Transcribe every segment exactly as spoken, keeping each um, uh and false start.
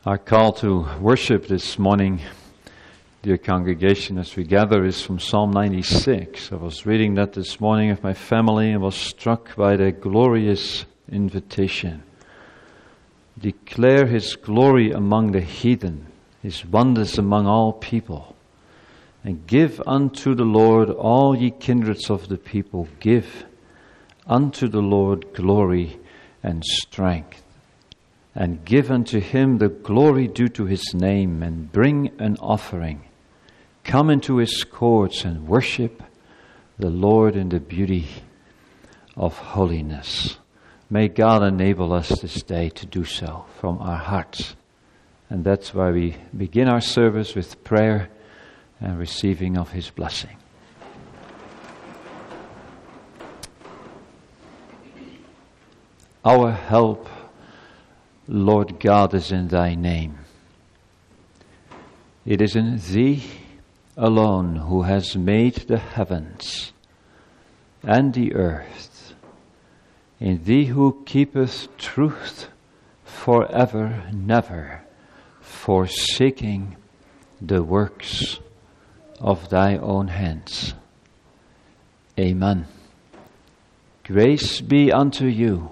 Our call to worship this morning, dear congregation, as we gather is from Psalm ninety-six. I was reading that this morning with my family and was struck by the glorious invitation. Declare His glory among the heathen, His wonders among all people. And give unto the Lord all ye kindreds of the people. Give unto the Lord glory and strength. And give unto Him the glory due to His name, and bring an offering. Come into His courts and worship the Lord in the beauty of holiness. May God enable us this day to do so from our hearts. And that's why we begin our service with prayer and receiving of His blessing. Our help, Lord God, is in Thy name. It is in Thee alone who has made the heavens and the earth. In Thee who keepeth truth forever, never, forsaking the works of Thy own hands. Amen. Grace be unto you,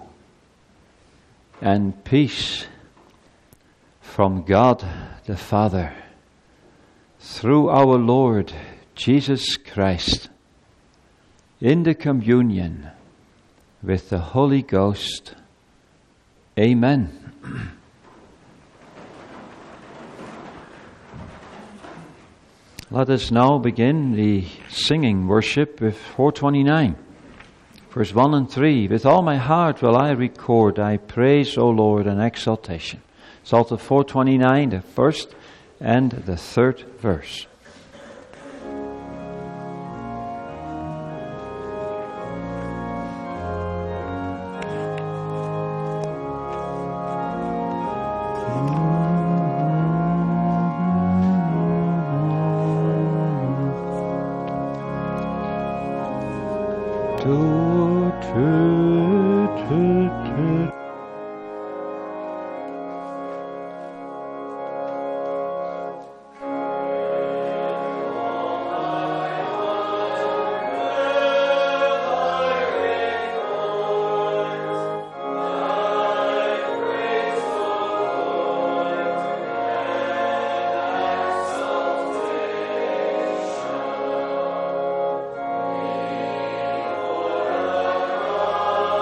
and peace from God the Father, through our Lord Jesus Christ, in the communion with the Holy Ghost. Amen. Let us now begin the singing worship with four twenty-nine. Verse one and three, with all my heart will I record thy praise, O Lord, and exaltation. Psalter four twenty-nine, the first and the third verse. Oh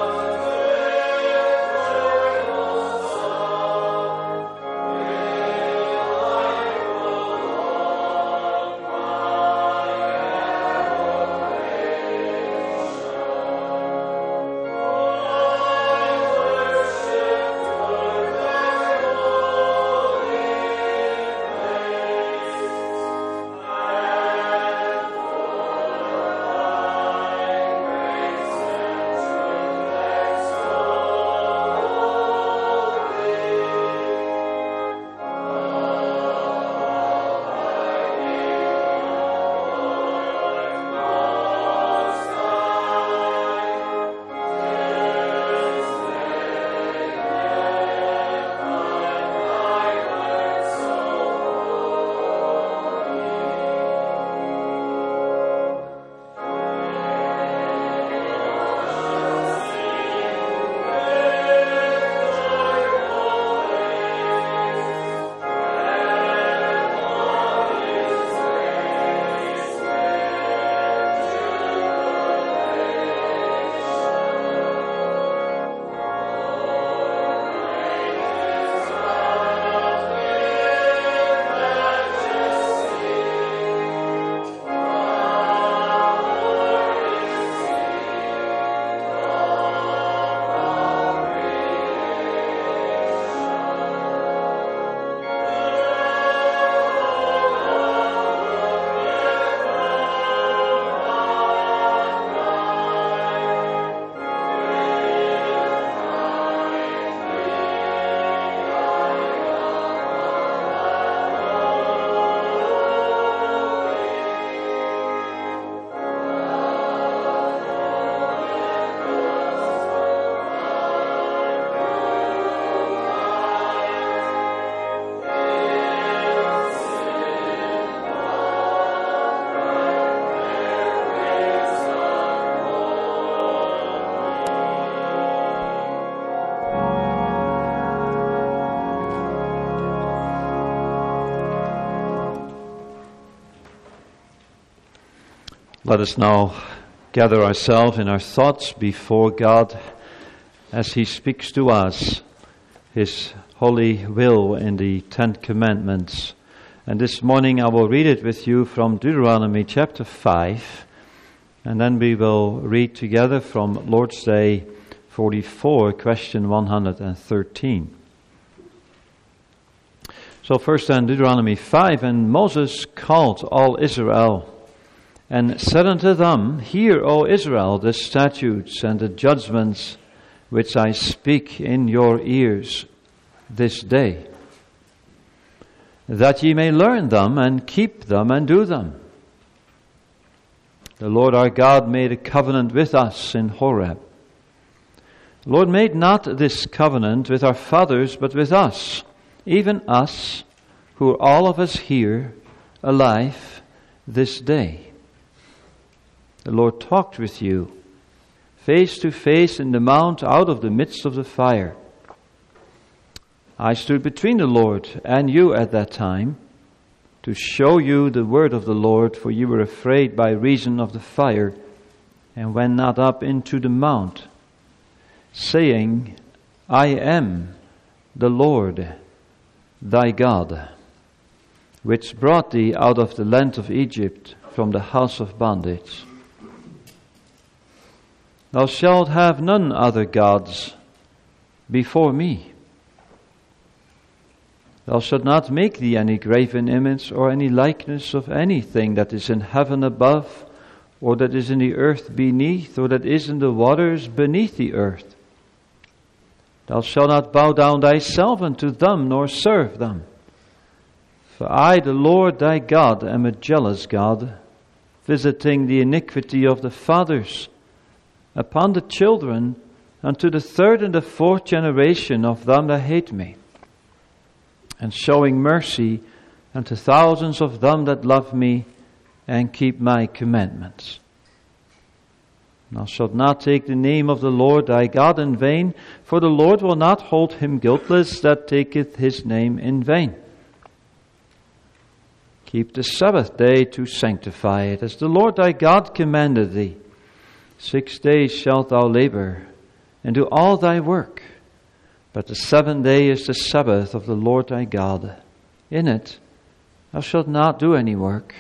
Let us now gather ourselves in our thoughts before God as He speaks to us His holy will in the Ten Commandments. And this morning I will read it with you from Deuteronomy chapter five, and then we will read together from Lord's Day forty-four, question one hundred thirteen. So first then Deuteronomy five, and Moses called all Israel, and said unto them, Hear, O Israel, the statutes and the judgments which I speak in your ears this day, that ye may learn them and keep them and do them. The Lord our God made a covenant with us in Horeb. The Lord made not this covenant with our fathers, but with us, even us, who are all of us here, alive this day. The Lord talked with you, face to face in the mount out of the midst of the fire. I stood between the Lord and you at that time, to show you the word of the Lord, for you were afraid by reason of the fire, and went not up into the mount, saying, I am the Lord thy God, which brought thee out of the land of Egypt from the house of bondage. Thou shalt have none other gods before me. Thou shalt not make thee any graven image or any likeness of anything that is in heaven above, or that is in the earth beneath, or that is in the waters beneath the earth. Thou shalt not bow down thyself unto them, nor serve them. For I, the Lord thy God, am a jealous God, visiting the iniquity of the fathers upon the children, unto the third and the fourth generation of them that hate me, and showing mercy unto thousands of them that love me and keep my commandments. Thou shalt not take the name of the Lord thy God in vain, for the Lord will not hold him guiltless that taketh his name in vain. Keep the Sabbath day to sanctify it, as the Lord thy God commanded thee. Six days shalt thou labor, and do all thy work. But the seventh day is the Sabbath of the Lord thy God. In it thou shalt not do any work,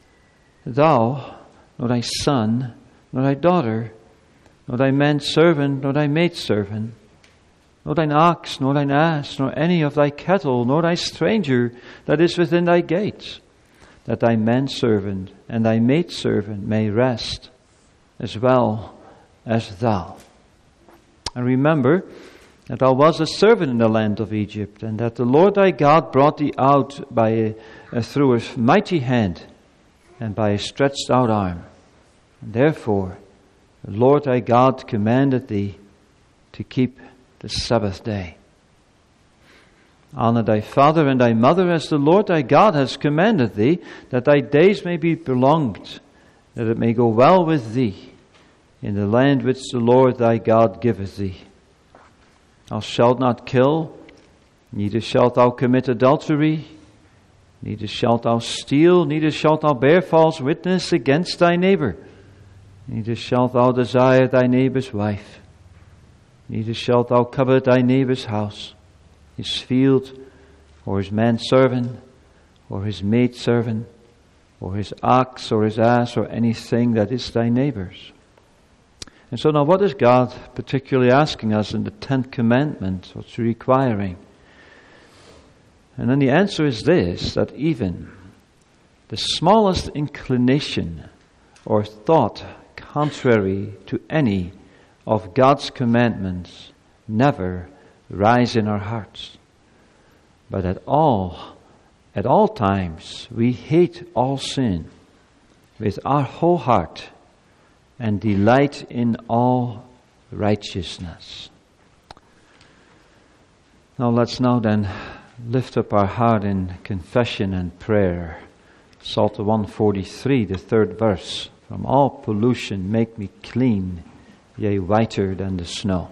thou, nor thy son, nor thy daughter, nor thy manservant, nor thy maidservant, nor thine ox, nor thine ass, nor any of thy cattle, nor thy stranger that is within thy gates, that thy manservant and thy maidservant may rest, as well as thou. And remember that thou wast a servant in the land of Egypt, and that the Lord thy God brought thee out by a, a, through a mighty hand and by a stretched out arm. And therefore the Lord thy God commanded thee to keep the Sabbath day. Honor thy father and thy mother as the Lord thy God has commanded thee, that thy days may be prolonged, that it may go well with thee in the land which the Lord thy God giveth thee. Thou shalt not kill, neither shalt thou commit adultery, neither shalt thou steal, neither shalt thou bear false witness against thy neighbor, neither shalt thou desire thy neighbor's wife, neither shalt thou covet thy neighbor's house, his field, or his manservant, or his maidservant, or his ox, or his ass, or anything that is thy neighbor's. And so now what is God particularly asking us in the Tenth Commandment? What's he requiring? And then the answer is this, that even the smallest inclination or thought contrary to any of God's commandments never rise in our hearts. But at all, at all times, we hate all sin with our whole heart and delight in all righteousness. Now let's now then lift up our heart in confession and prayer. Psalter one forty-three, the third verse. From all pollution make me clean, yea, whiter than the snow.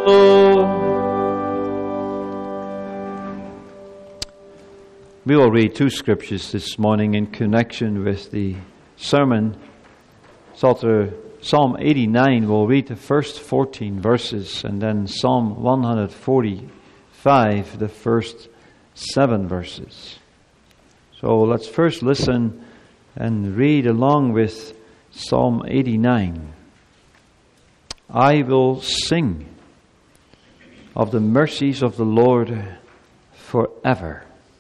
We will read two scriptures this morning in connection with the sermon. Psalm eighty-nine, we'll read the first fourteen verses, and then Psalm one forty-five, the first seven verses. So let's first listen and read along with Psalm eighty-nine. I will sing of the mercies of the Lord forever.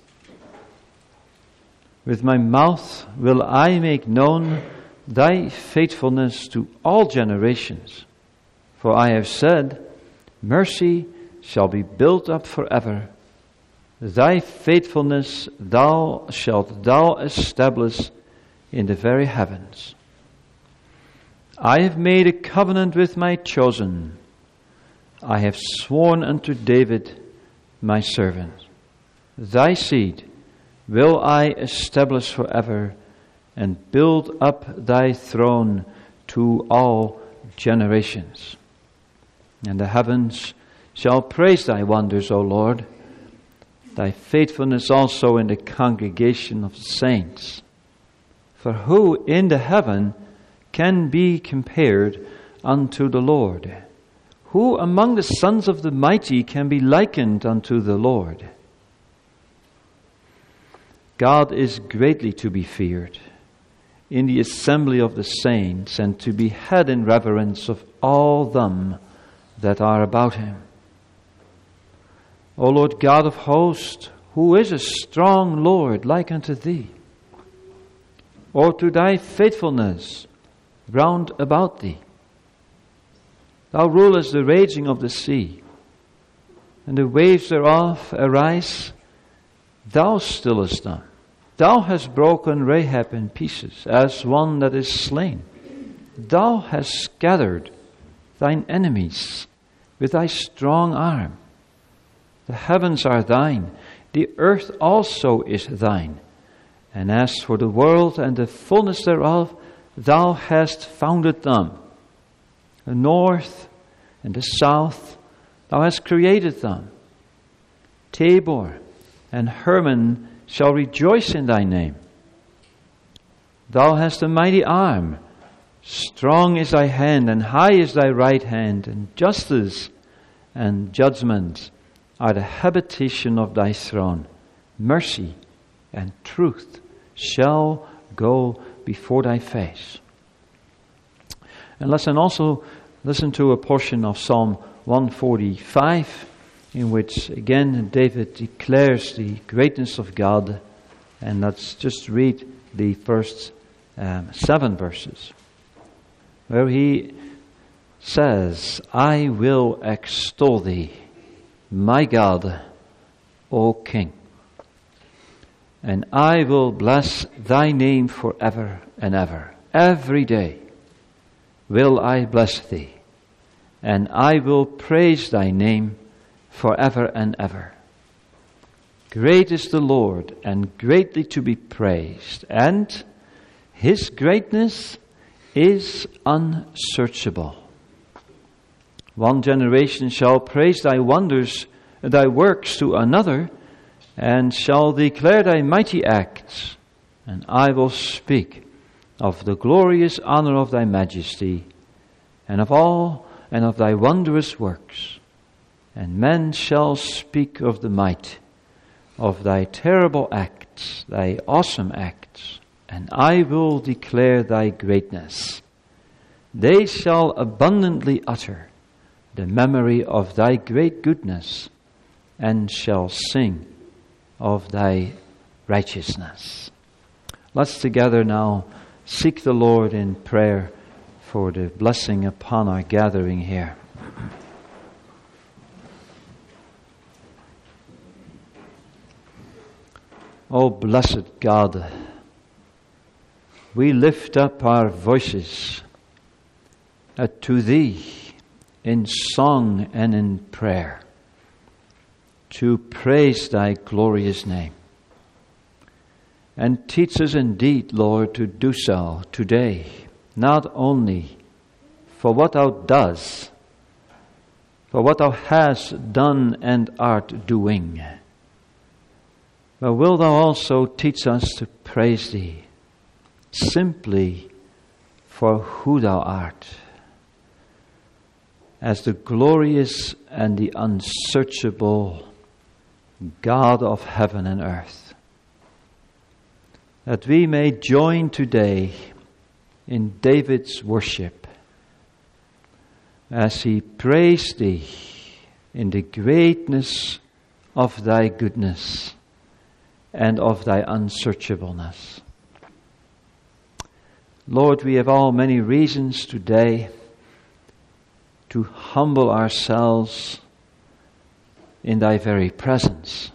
With my mouth will I make known thy faithfulness to all generations. For I have said, mercy shall be built up forever. Thy faithfulness thou shalt thou establish in the very heavens. I have made a covenant with my chosen. I have sworn unto David my servant. Thy seed will I establish forever, and build up thy throne to all generations. And the heavens shall praise thy wonders, O Lord, thy faithfulness also in the congregation of saints. For who in the heaven can be compared unto the Lord? Who among the sons of the mighty can be likened unto the Lord? God is greatly to be feared in the assembly of the saints, and to be had in reverence of all them that are about him. O Lord God of hosts, who is a strong Lord like unto thee? Or to thy faithfulness round about thee? Thou rulest the raging of the sea, and the waves thereof arise. Thou stillest them. Thou hast broken Rahab in pieces, as one that is slain. Thou hast scattered thine enemies with thy strong arm. The heavens are thine, the earth also is thine. And as for the world and the fullness thereof, thou hast founded them. The north and the south, thou hast created them. Tabor and Hermon shall rejoice in thy name. Thou hast a mighty arm, strong is thy hand, and high is thy right hand, and justice and judgment are the habitation of thy throne. Mercy and truth shall go before thy face. And listen also listen to a portion of Psalm one forty-five, in which again David declares the greatness of God. And let's just read the first um, seven verses, where he says, I will extol thee, my God, O King, and I will bless thy name forever and ever. Every day will I bless thee, and I will praise thy name forever and ever. Great is the Lord, and greatly to be praised, and his greatness is unsearchable. One generation shall praise thy wonders, thy works to another, and shall declare thy mighty acts. And I will speak of the glorious honor of thy majesty, and of all, and of thy wondrous works. And men shall speak of the might of thy terrible acts, thy awesome acts, and I will declare thy greatness. They shall abundantly utter the memory of thy great goodness, and shall sing of thy righteousness. Let's together now seek the Lord in prayer for the blessing upon our gathering here. O blessed God, we lift up our voices uh, to Thee in song and in prayer to praise Thy glorious name. And teach us indeed, Lord, to do so today, not only for what Thou dost, for what thou hast done and art doing. But wilt thou also teach us to praise thee simply for who thou art, as the glorious and the unsearchable God of heaven and earth, that we may join today in David's worship as he praised thee in the greatness of thy goodness and of thy unsearchableness. Lord, we have all many reasons today to humble ourselves in thy very presence.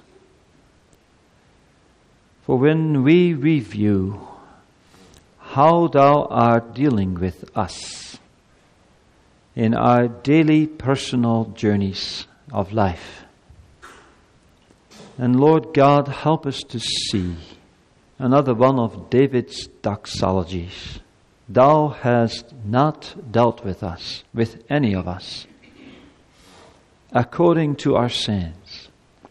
For when we review how thou art dealing with us in our daily personal journeys of life, and Lord God, help us to see another one of David's doxologies. Thou hast not dealt with us, with any of us, according to our sins.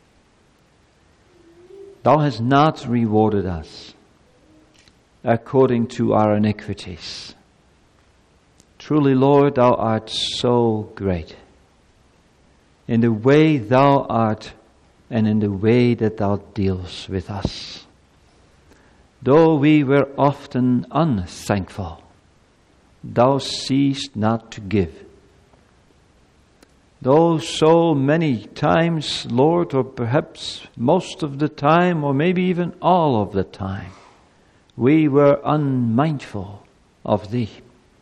Thou hast not rewarded us according to our iniquities. Truly, Lord, thou art so great in the way thou art and in the way that thou deals with us. Though we were often unthankful, thou ceased not to give. Though so many times, Lord, or perhaps most of the time, or maybe even all of the time, we were unmindful of thee,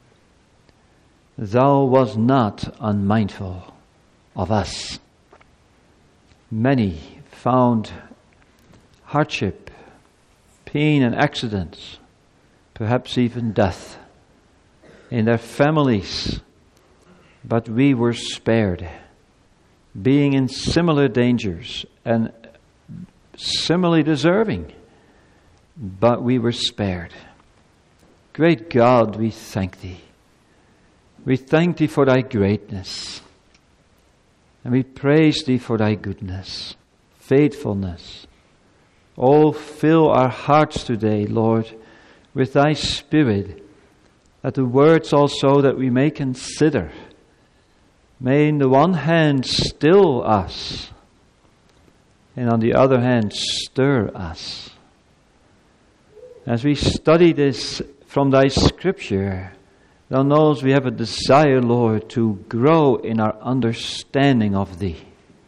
thou was not unmindful of us. Many found hardship, pain and accidents, perhaps even death in their families, but we were spared, being in similar dangers and similarly deserving, but we were spared. Great God, we thank thee. We thank thee for thy greatness, and we praise thee for thy goodness, faithfulness. Oh, fill our hearts today, Lord, with thy Spirit, that the words also that we may consider may on the one hand still us, and on the other hand stir us. As we study this from thy Scripture, thou knowest we have a desire, Lord, to grow in our understanding of thee,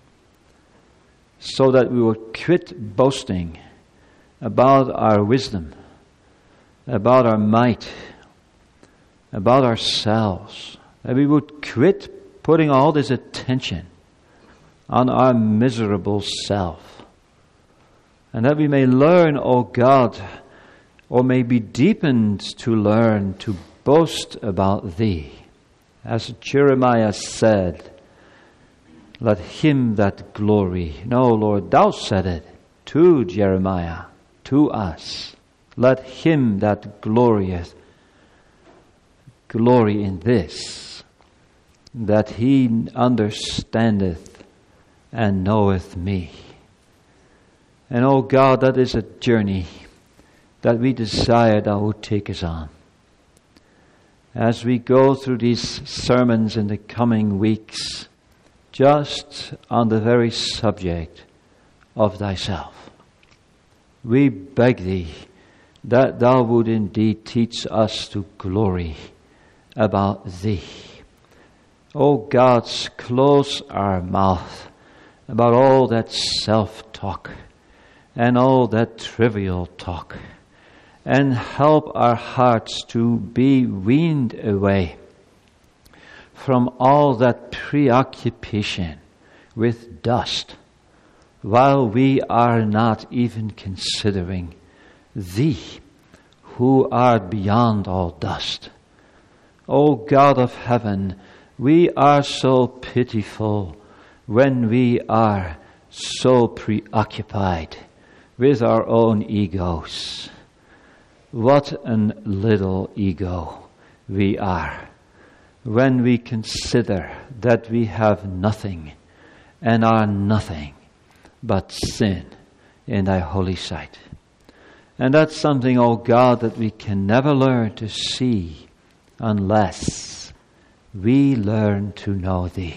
so that we will quit boasting about our wisdom, about our might, about ourselves, that we would quit putting all this attention on our miserable self, and that we may learn, O God, or may be deepened to learn to boast about thee. As Jeremiah said, let him that glory. No, Lord, thou said it to Jeremiah, to us. Let him that glorieth glory in this, that he understandeth and knoweth me. And oh God, that is a journey that we desire thou would take us on. As we go through these sermons in the coming weeks, just on the very subject of thyself, we beg thee that thou would indeed teach us to glory about thee. O God, close our mouth about all that self-talk and all that trivial talk, and help our hearts to be weaned away from all that preoccupation with dust, while we are not even considering thee, who art beyond all dust. O God of heaven, we are so pitiful when we are so preoccupied with our own egos. What a little ego we are. when we consider that we have nothing and are nothing but sin in thy holy sight. And that's something, oh God, that we can never learn to see unless we learn to know thee.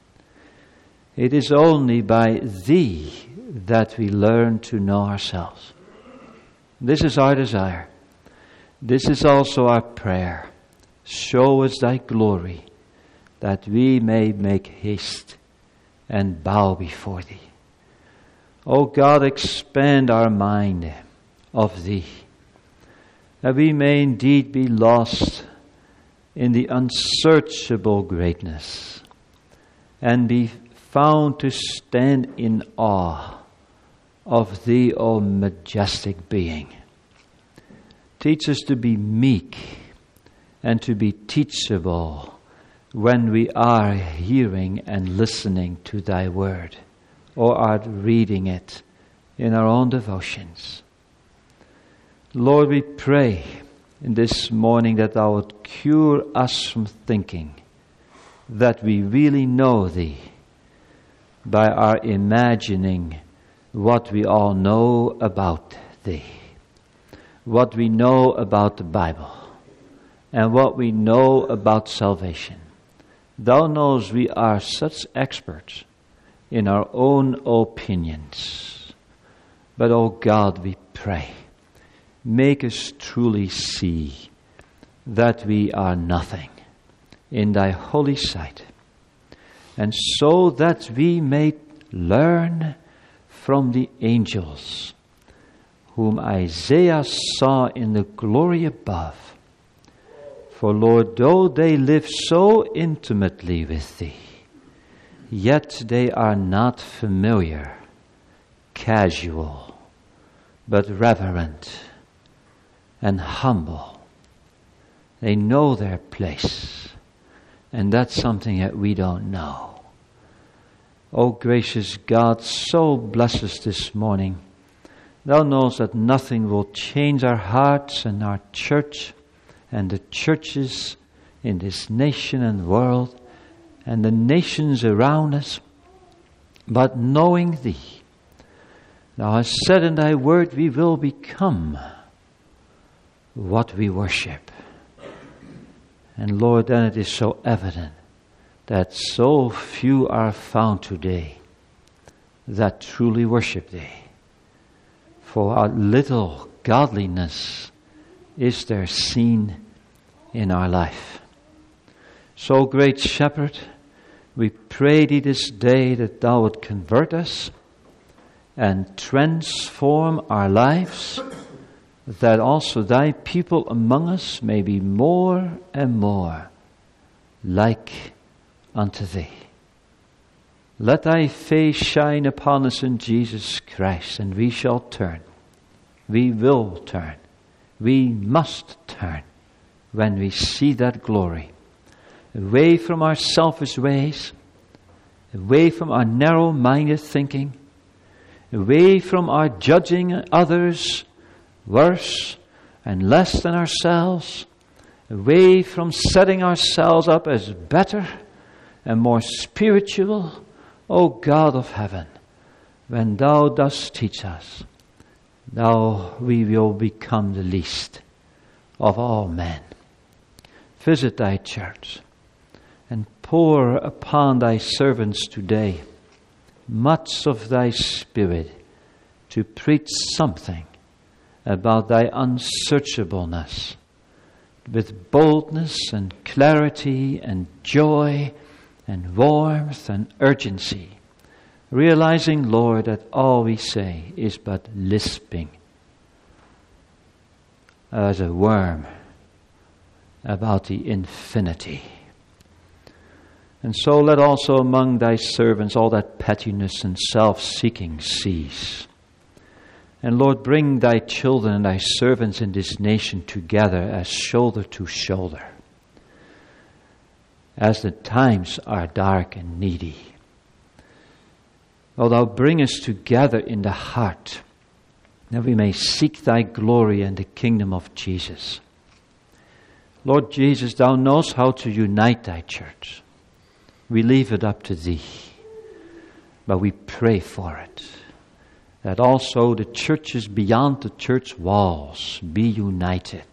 It is only by thee that we learn to know ourselves. This is our desire. This is also our prayer. Show us thy glory, that we may make haste and bow before thee. O God, expand our mind of thee, that we may indeed be lost in the unsearchable greatness and be found to stand in awe of thee, O majestic being. Teach us to be meek and to be teachable when we are hearing and listening to thy word, or are reading it in our own devotions. Lord, we pray in this morning that thou would cure us from thinking that we really know thee by our imagining what we all know about thee, what we know about the Bible, and what we know about salvation. Thou knows we are such experts in our own opinions. But, O God, we pray, make us truly see that we are nothing in thy holy sight, and so that we may learn from the angels whom Isaiah saw in the glory above. For, Lord, though they live so intimately with thee, yet they are not familiar, casual, but reverent and humble. They know their place, and that's something that we don't know. O gracious God, so bless us this morning. Thou knowest that nothing will change our hearts and our church and the churches in this nation and world and the nations around us, but knowing thee. Thou hast said in thy word, we will become what we worship. And Lord, then it is so evident that so few are found today that truly worship thee. For our little godliness is there seen in our life. So, great Shepherd, we pray thee this day that thou would convert us and transform our lives, that also thy people among us may be more and more like unto thee. Let thy face shine upon us in Jesus Christ, and we shall turn. We will turn. We must turn when we see that glory. Away from our selfish ways, away from our narrow-minded thinking, away from our judging others worse and less than ourselves, away from setting ourselves up as better and more spiritual. O God of heaven, when thou dost teach us, thou we will become the least of all men. Visit thy church and pour upon thy servants today much of thy Spirit to preach something about thy unsearchableness with boldness and clarity and joy and warmth and urgency, realizing, Lord, that all we say is but lisping as a worm about the infinity. And so let also among thy servants all that pettiness and self-seeking cease. And Lord, bring thy children and thy servants in this nation together as shoulder to shoulder, as the times are dark and needy. O thou bring us together in the heart, that we may seek thy glory and the kingdom of Jesus. Lord Jesus, thou knowest how to unite thy church. We leave it up to thee. But we pray for it. That also the churches beyond the church walls be united.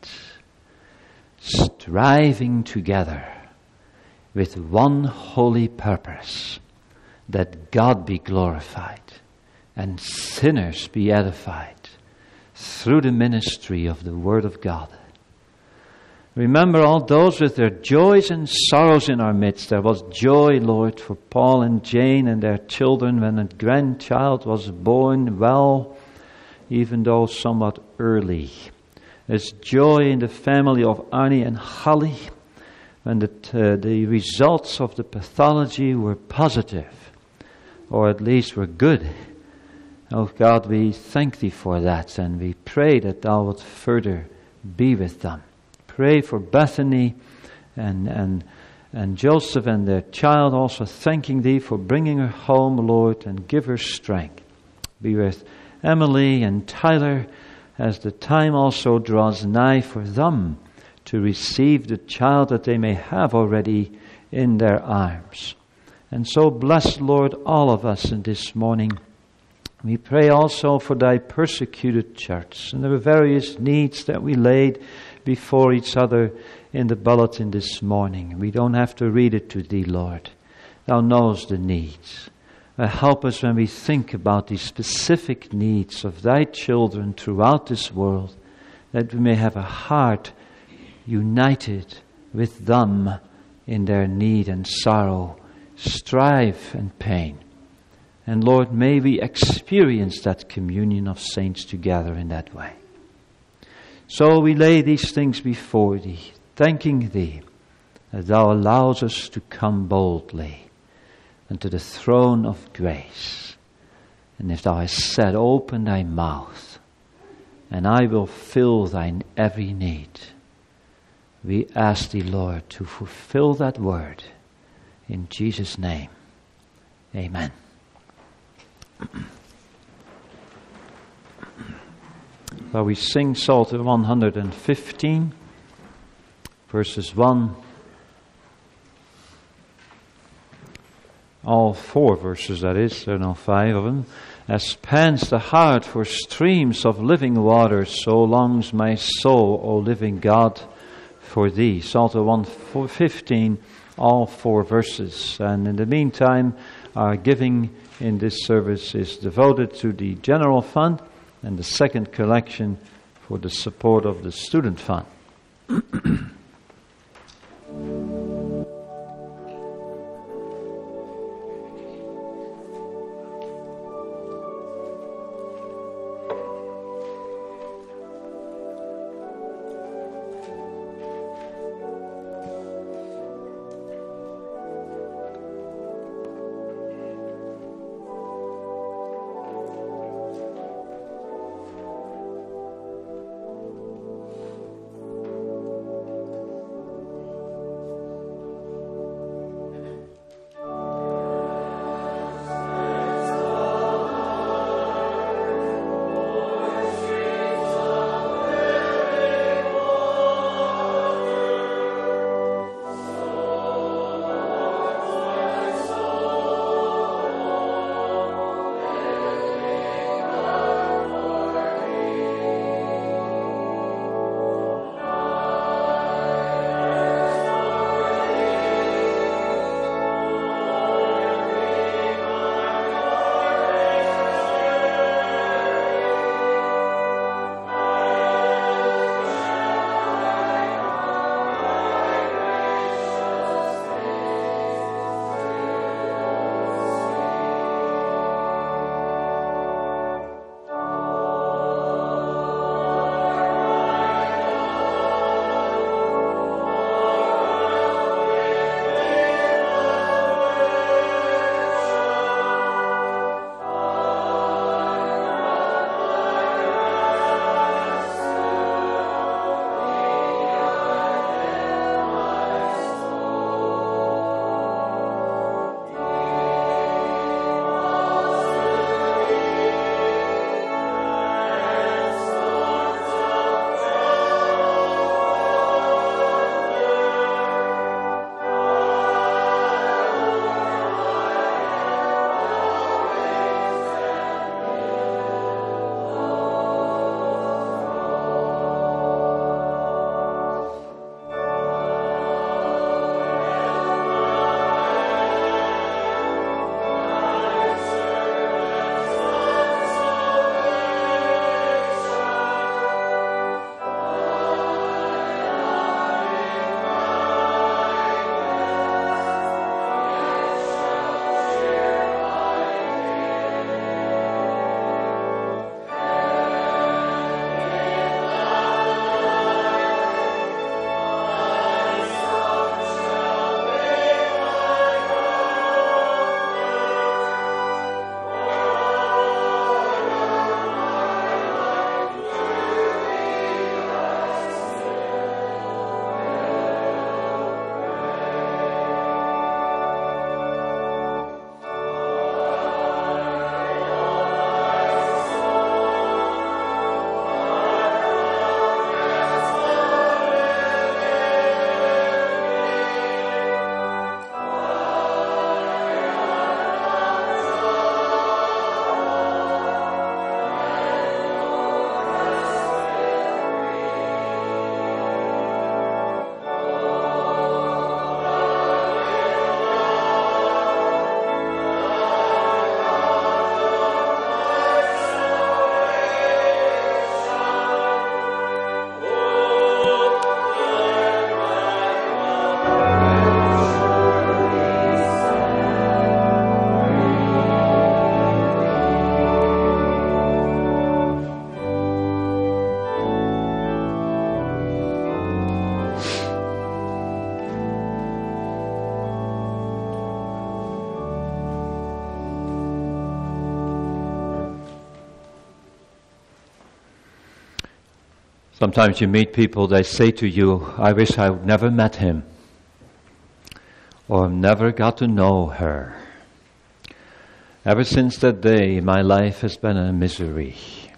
Striving together with one holy purpose. That God be glorified and sinners be edified through the ministry of the Word of God. Remember all those with their joys and sorrows in our midst. There was joy, Lord, for Paul and Jane and their children when a grandchild was born well, even though somewhat early. There's joy in the family of Arnie and Holly when the, uh, the results of the pathology were positive, or at least were good. Oh God, we thank Thee for that, and we pray that Thou wilt further be with them. Pray for Bethany and and and Joseph and their child, also thanking Thee for bringing her home, Lord, and give her strength. Be with Emily and Tyler as the time also draws nigh for them to receive the child that they may have already in their arms. And so bless, Lord, all of us in this morning. We pray also for Thy persecuted church, and there were various needs that we laid before each other in the bulletin this morning. We don't have to read it to Thee, Lord. Thou knows the needs. Uh, help us when we think about the specific needs of Thy children throughout this world, that we may have a heart united with them in their need and sorrow, strife and pain. And Lord, may we experience that communion of saints together in that way. So we lay these things before Thee, thanking Thee that Thou allows us to come boldly unto the throne of grace. And if Thou hast said, open Thy mouth, and I will fill Thine every need, we ask Thee, Lord, to fulfill that word. In Jesus' name, amen. Well, we sing Psalter one hundred fifteen, verses one. All four verses, that is, there are now five of them. As pants the heart for streams of living water, so longs my soul, O living God, for Thee. Psalter one fifteen, all four verses. And in the meantime, our giving in this service is devoted to the General Fund, and the second collection for the support of the Student Fund. Sometimes you meet people, they say to you, I wish I never met him, or never got to know her. Ever since that day, my life has been a misery.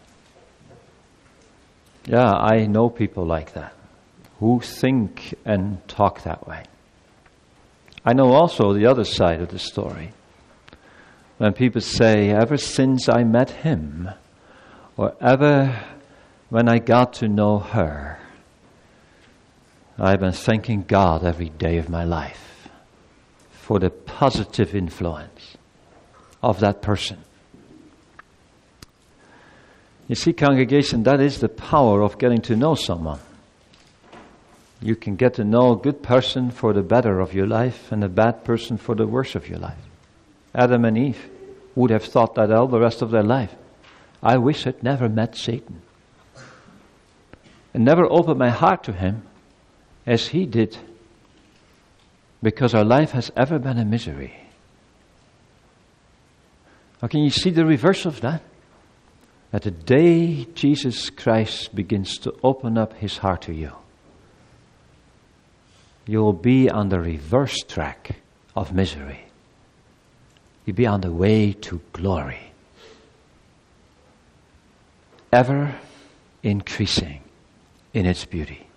Yeah, I know people like that, who think and talk that way. I know also the other side of the story. When people say, ever since I met him, or ever when I got to know her, I've been thanking God every day of my life for the positive influence of that person. You see, congregation, that is the power of getting to know someone. You can get to know a good person for the better of your life and a bad person for the worse of your life. Adam and Eve would have thought that all the rest of their life. I wish I'd never met Satan and never opened my heart to him as he did, because our life has ever been a misery. Now, can you see the reverse of that? That the day Jesus Christ begins to open up his heart to you, you will be on the reverse track of misery. You'll be on the way to glory, ever increasing in its beauty.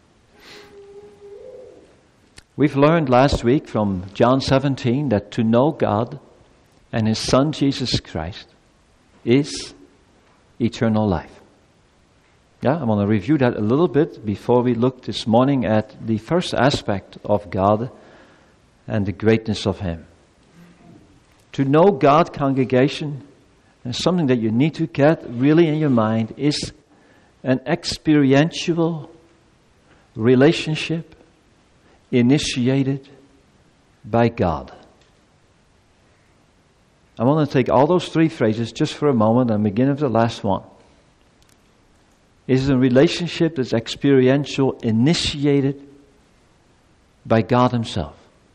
We've learned last week from John seventeen that to know God and his Son Jesus Christ is eternal life. Yeah, I want to review that a little bit before we look this morning at the first aspect of God and the greatness of him. To know God, congregation, and something that you need to get really in your mind, is an experiential relationship initiated by God. I want to take all those three phrases just for a moment and begin with the last one. It is a relationship that's experiential, initiated by God himself.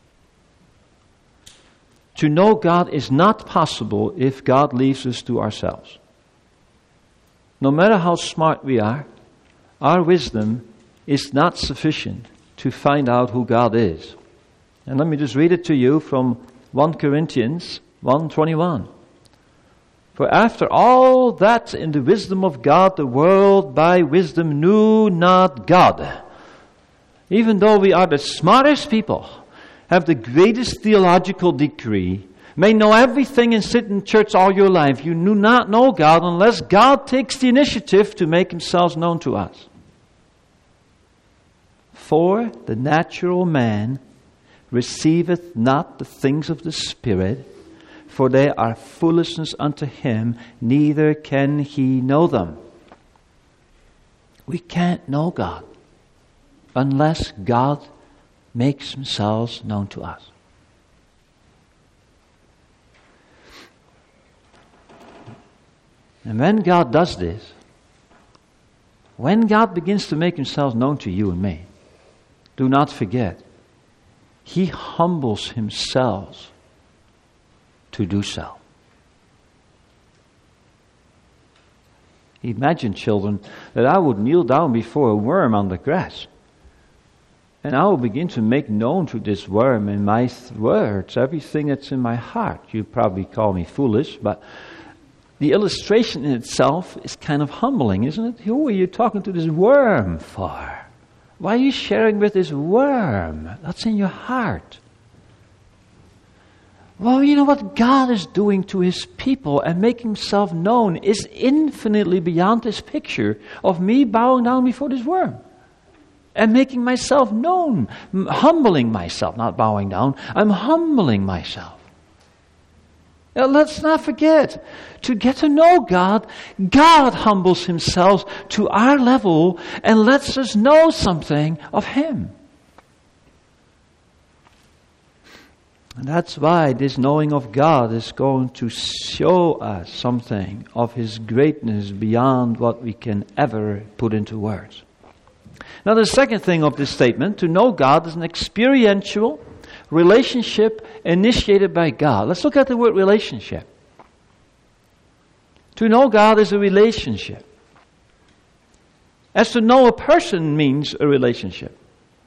To know God is not possible if God leaves us to ourselves. No matter how smart we are, our wisdom is not sufficient to find out who God is. And let me just read it to you from First Corinthians one twenty-one. For after all that in the wisdom of God, the world by wisdom knew not God. Even though we are the smartest people, have the greatest theological degree, may know everything and sit in church all your life, you do not know God unless God takes the initiative to make himself known to us. For the natural man receiveth not the things of the Spirit, for they are foolishness unto him, neither can he know them. We can't know God unless God makes himself known to us. And when God does this, when God begins to make himself known to you and me, do not forget, he humbles himself to do so. Imagine, children, that I would kneel down before a worm on the grass, and I will begin to make known to this worm in my th- words everything that's in my heart. You probably call me foolish, but the illustration in itself is kind of humbling, isn't it? Who are you talking to this worm for? Why are you sharing with this worm? That's in your heart. Well, you know what God is doing to his people and making himself known is infinitely beyond this picture of me bowing down before this worm and making myself known, humbling myself, not bowing down. I'm humbling myself. Now, let's not forget, to get to know God, God humbles himself to our level and lets us know something of him. And that's why this knowing of God is going to show us something of his greatness beyond what we can ever put into words. Now, the second thing of this statement, to know God, is an experiential relationship initiated by God. Let's look at the word relationship. To know God is a relationship. as to know a person means a relationship.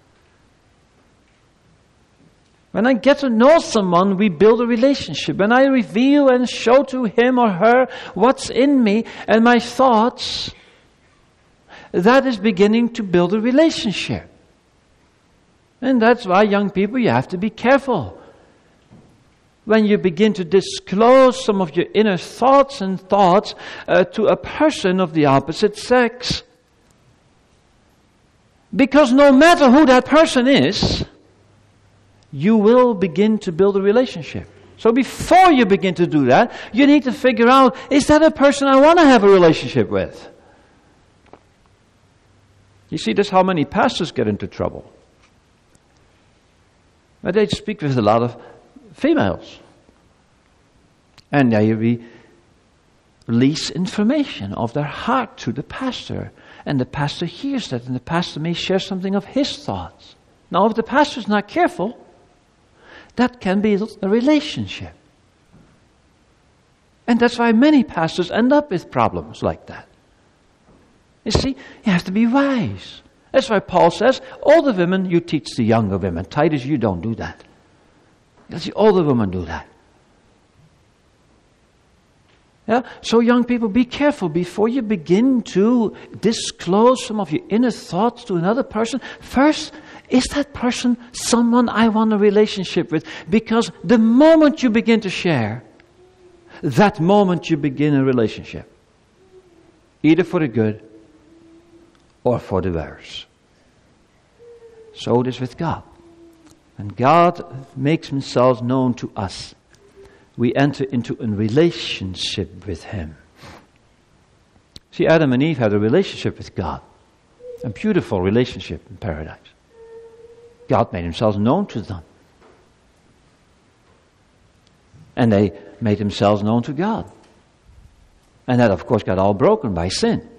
When I get to know someone, we build a relationship. When I reveal and show to him or her what's in me and my thoughts, that is beginning to build a relationship. And that's why, young people, you have to be careful. When you begin to disclose some of your inner thoughts and thoughts uh, to a person of the opposite sex. Because no matter who that person is, you will begin to build a relationship. So before you begin to do that, you need to figure out, is that a person I want to have a relationship with? You see, that's how many pastors get into trouble. But they speak with a lot of females. And they re- release information of their heart to the pastor. And the pastor hears that, and the pastor may share something of his thoughts. Now, if the pastor is not careful, that can be a relationship. And that's why many pastors end up with problems like that. You see, you have to be wise. That's why Paul says, older women, you teach the younger women. Titus, you don't do that. Let the older women do that. Yeah? So young people, be careful before you begin to disclose some of your inner thoughts to another person. First, is that person someone I want a relationship with? Because the moment you begin to share, that moment you begin a relationship. Either for the good or for the worse. So it is with God. When God makes himself known to us, we enter into a relationship with him. See, Adam and Eve had a relationship with God. A beautiful relationship in paradise. God made himself known to them. And they made themselves known to God. And that, of course, got all broken by sin.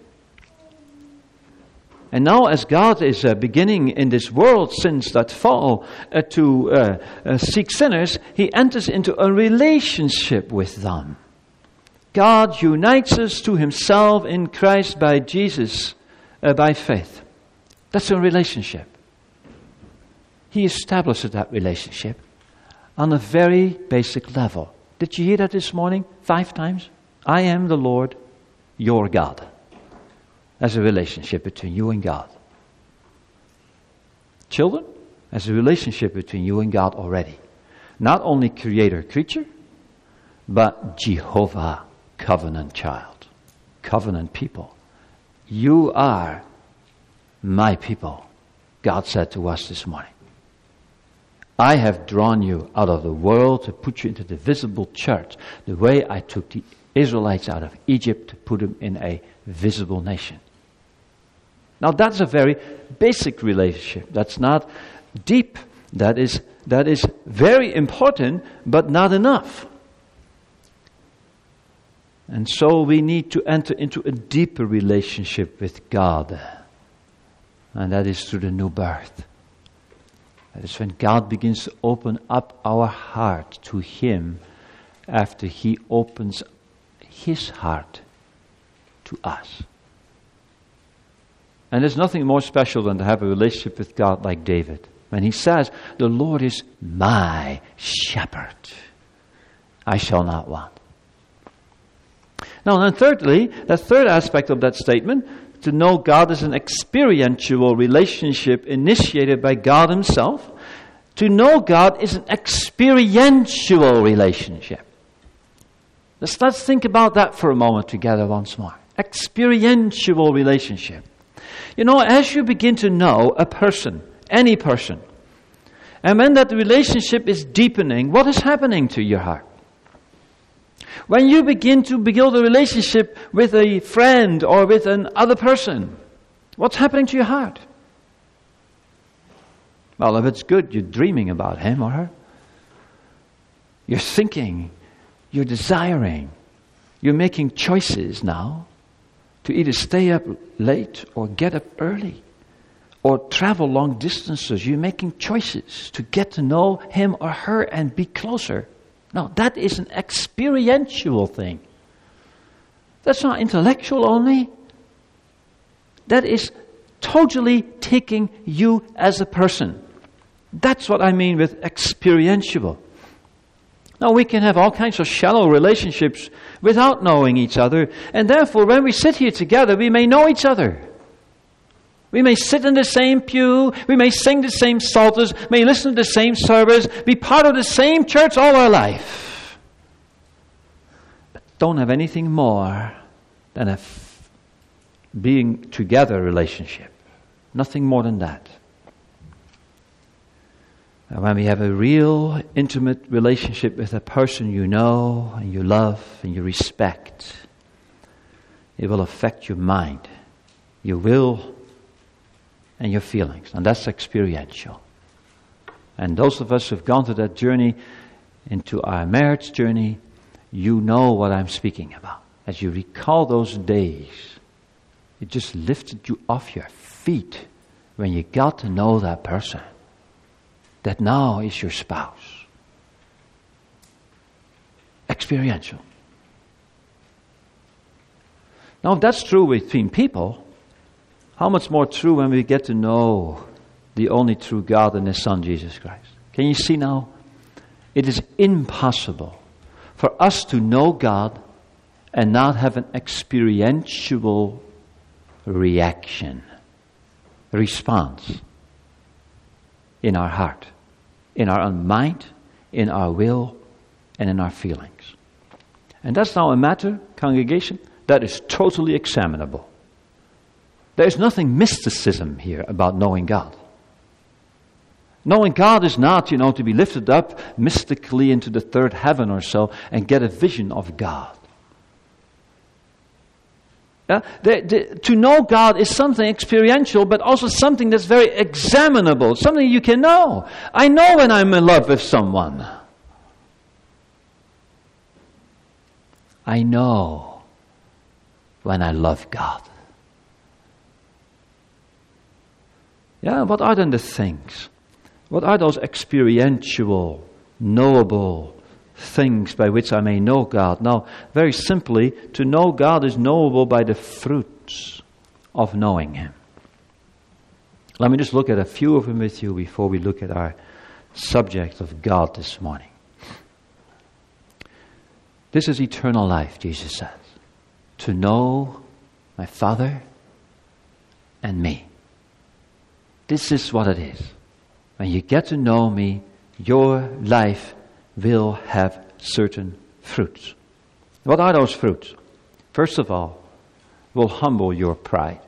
And now, as God is uh, beginning in this world since that fall uh, to uh, uh, seek sinners, he enters into a relationship with them. God unites us to himself in Christ by Jesus, uh, by faith. That's a relationship. He establishes that relationship on a very basic level. Did you hear that this morning? Five times? I am the Lord, your God. As a relationship between you and God. Children, as a relationship between you and God already. Not only creator, creature, but Jehovah, covenant child, covenant people. You are my people, God said to us this morning. I have drawn you out of the world to put you into the visible church, the way I took the Israelites out of Egypt to put them in a visible nation. Now that's a very basic relationship. That's not deep. That is, that is very important, but not enough. And so we need to enter into a deeper relationship with God. And that is through the new birth. That is when God begins to open up our heart to him after he opens his heart to us. And there's nothing more special than to have a relationship with God like David. When he says, the Lord is my shepherd, I shall not want. Now, and thirdly, the third aspect of that statement, to know God is an experiential relationship initiated by God himself. To know God is an experiential relationship. Let's, let's think about that for a moment together once more. Experiential relationship. You know, as you begin to know a person, any person, and when that relationship is deepening, what is happening to your heart? When you begin to build a relationship with a friend or with another person, what's happening to your heart? Well, if it's good, you're dreaming about him or her. You're thinking, you're desiring, you're making choices now to either stay up late or get up early or travel long distances. You're making choices to get to know him or her and be closer. Now, that is an experiential thing. That's not intellectual only. that is totally taking you as a person. That's what I mean with experiential. Now, we can have all kinds of shallow relationships without knowing each other, and therefore when we sit here together, we may know each other. We may sit in the same pew, we may sing the same psalters, may listen to the same service, be part of the same church all our life. But don't have anything more than a f- being together relationship. Nothing more than that. And when we have a real intimate relationship with a person you know and you love and you respect, it will affect your mind, your will, and your feelings. And that's experiential. And those of us who've gone through that journey into our marriage journey, you know what I'm speaking about. As you recall those days, it just lifted you off your feet when you got to know that person that now is your spouse. Experiential. Now, if that's true between people, how much more true when we get to know the only true God and His Son, Jesus Christ? Can you see now? It is impossible for us to know God and not have an experiential reaction, response in our heart, in our own mind, in our will, and in our feelings. And that's now a matter, congregation, that is totally examinable. There is nothing mysticism here about knowing God. Knowing God is not, you know, to be lifted up mystically into the third heaven or so and get a vision of God. Yeah? The, the, to know God is something experiential, but also something that's very examinable, something you can know. I know when I'm in love with someone. I know when I love God. Yeah, what are then the things? What are those experiential, knowable things by which I may know God? Now, very simply, to know God is knowable by the fruits of knowing Him. Let me just look at a few of them with you before we look at our subject of God this morning. This is eternal life, Jesus says. To know my Father and me. This is what it is. When you get to know me, your life will have certain fruits. What are those fruits? First of all, will humble your pride.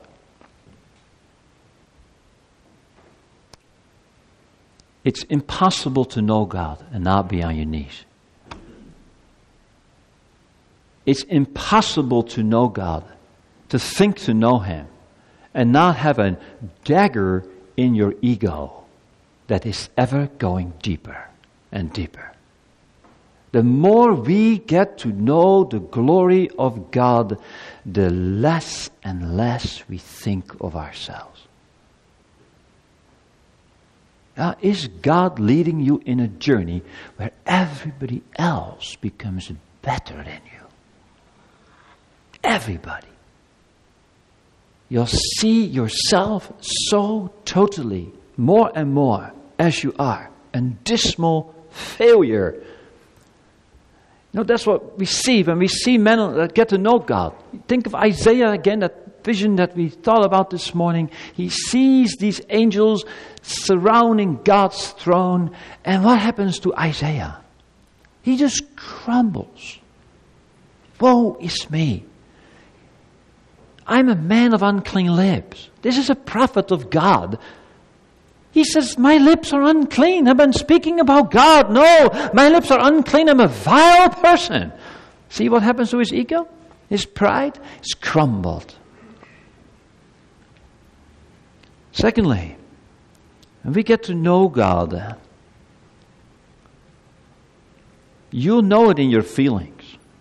It's impossible to know God and not be on your knees. It's impossible to know God, to think to know Him, and not have a dagger in your ego that is ever going deeper and deeper. The more we get to know the glory of God, the less and less we think of ourselves. Now, is God leading you in a journey where everybody else becomes better than you? Everybody. You'll see yourself so totally, more and more, as you are, a dismal failure. You know, that's what we see when we see men that get to know God. Think of Isaiah again, that vision that we thought about this morning. He sees these angels surrounding God's throne, and what happens to Isaiah? He just crumbles. Woe is me. I'm a man of unclean lips. This is a prophet of God. He says, my lips are unclean. I've been speaking about God. No, my lips are unclean. I'm a vile person. See what happens to his ego? His pride is crumbled. Secondly, when we get to know God, you'll know it in your feelings.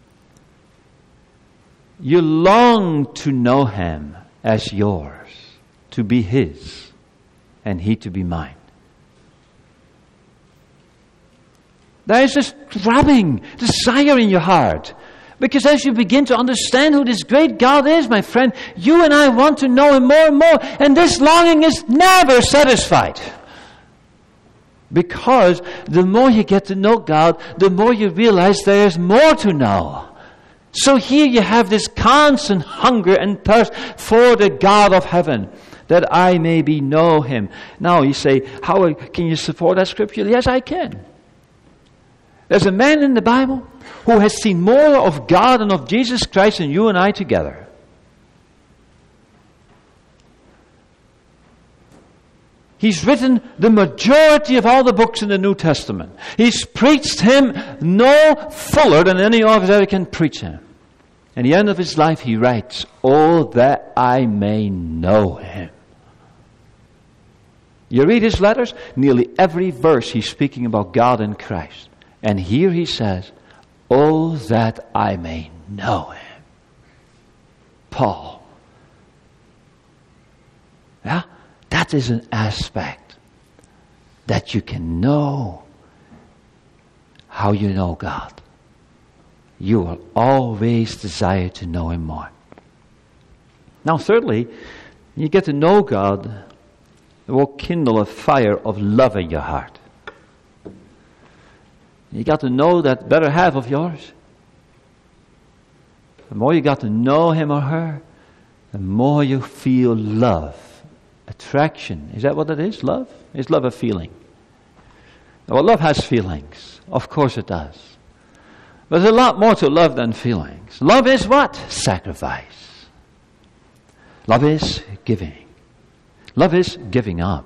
You long to know Him as yours, to be His, and He to be mine. There is this throbbing desire in your heart Because as you begin to understand who this great God is, my friend, you and I want to know Him more and more. And this longing is never satisfied. Because the more you get to know God, the more you realize there is more to know. So here you have this constant hunger and thirst for the God of heaven, that I may be know Him. Now you say, how can you support that scripture? Yes, I can. There's a man in the Bible who has seen more of God and of Jesus Christ than you and I together. He's written the majority of all the books in the New Testament. He's preached Him no fuller than any of us ever can preach Him. At the end of his life he writes, "Oh, that I may know Him." You read his letters, nearly every verse he's speaking about God and Christ. And here he says, "Oh, that I may know Him." Paul. Yeah? That is an aspect that you can know how you know God. You will always desire to know Him more. Now, thirdly, when you get to know God, it will kindle a fire of love in your heart. You got to know that better half of yours. The more you got to know him or her, the more you feel love. Attraction. Is that what it is? Love? Is love a feeling? Well, love has feelings. Of course it does. But there's a lot more to love than feelings. Love is what? Sacrifice. Love is giving. Love is giving up.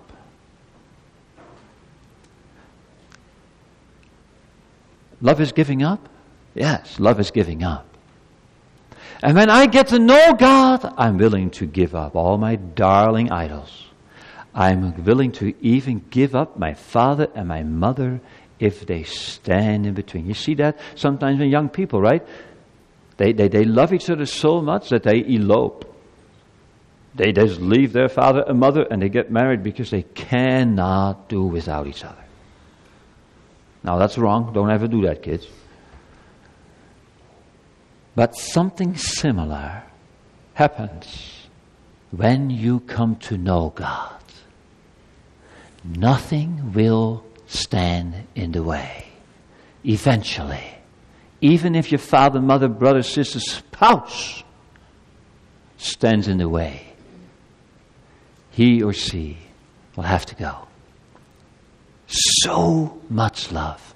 Love is giving up? Yes, love is giving up. And when I get to know God, I'm willing to give up all my darling idols. I'm willing to even give up my father and my mother if they stand in between. You see that sometimes in young people, right? They, they, they love each other so much that they elope. They just leave their father and mother and they get married because they cannot do without each other. Now that's wrong. Don't ever do that, kids. But something similar happens when you come to know God. Nothing will stand in the way. Eventually, even if your father, mother, brother, sister, spouse stands in the way, he or she will have to go. So much love.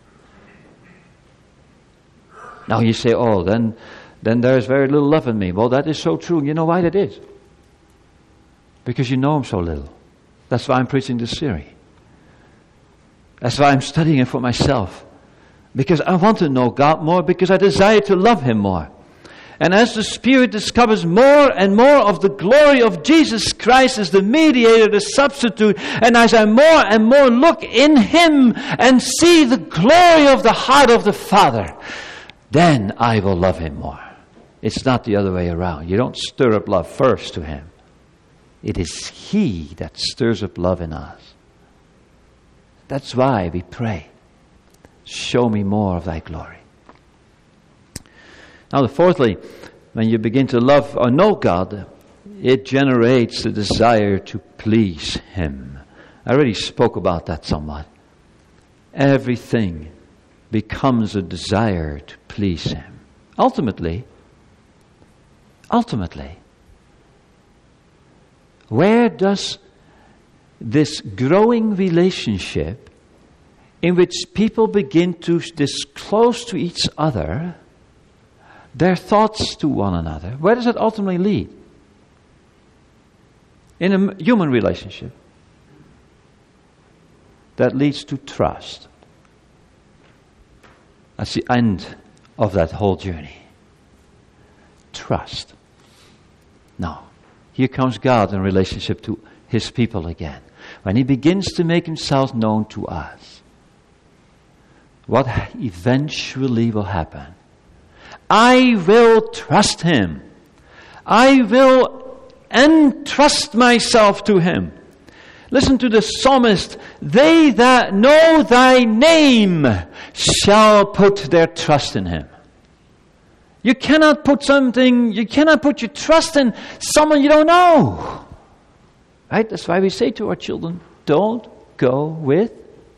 Now you say, oh, then then there is very little love in me. Well, that is so true. You know why that is? Because you know him so little. That's why I'm preaching this series. That's why I'm studying it for myself. Because I want to know God more, because I desire to love him more. And as the Spirit discovers more and more of the glory of Jesus Christ as the mediator, the substitute, and as I more and more look in him and see the glory of the heart of the Father, then I will love him more. It's not the other way around. You don't stir up love first to him. It is he that stirs up love in us. That's why we pray, show me more of thy glory. Now, fourthly, when you begin to love or know God, it generates the desire to please him. I already spoke about that somewhat. Everything becomes a desire to please him. Ultimately, ultimately, where does this growing relationship in which people begin to disclose to each other their thoughts to one another, where does it ultimately lead? In a human relationship, that leads to trust. That's the end of that whole journey. Trust. Now, here comes God in relationship to his people again. When he begins to make himself known to us, what eventually will happen? I will trust him. I will entrust myself to him. Listen to the psalmist. They that know thy name shall put their trust in him. You cannot put something, you cannot put your trust in someone you don't know. Right? That's why we say to our children, don't go with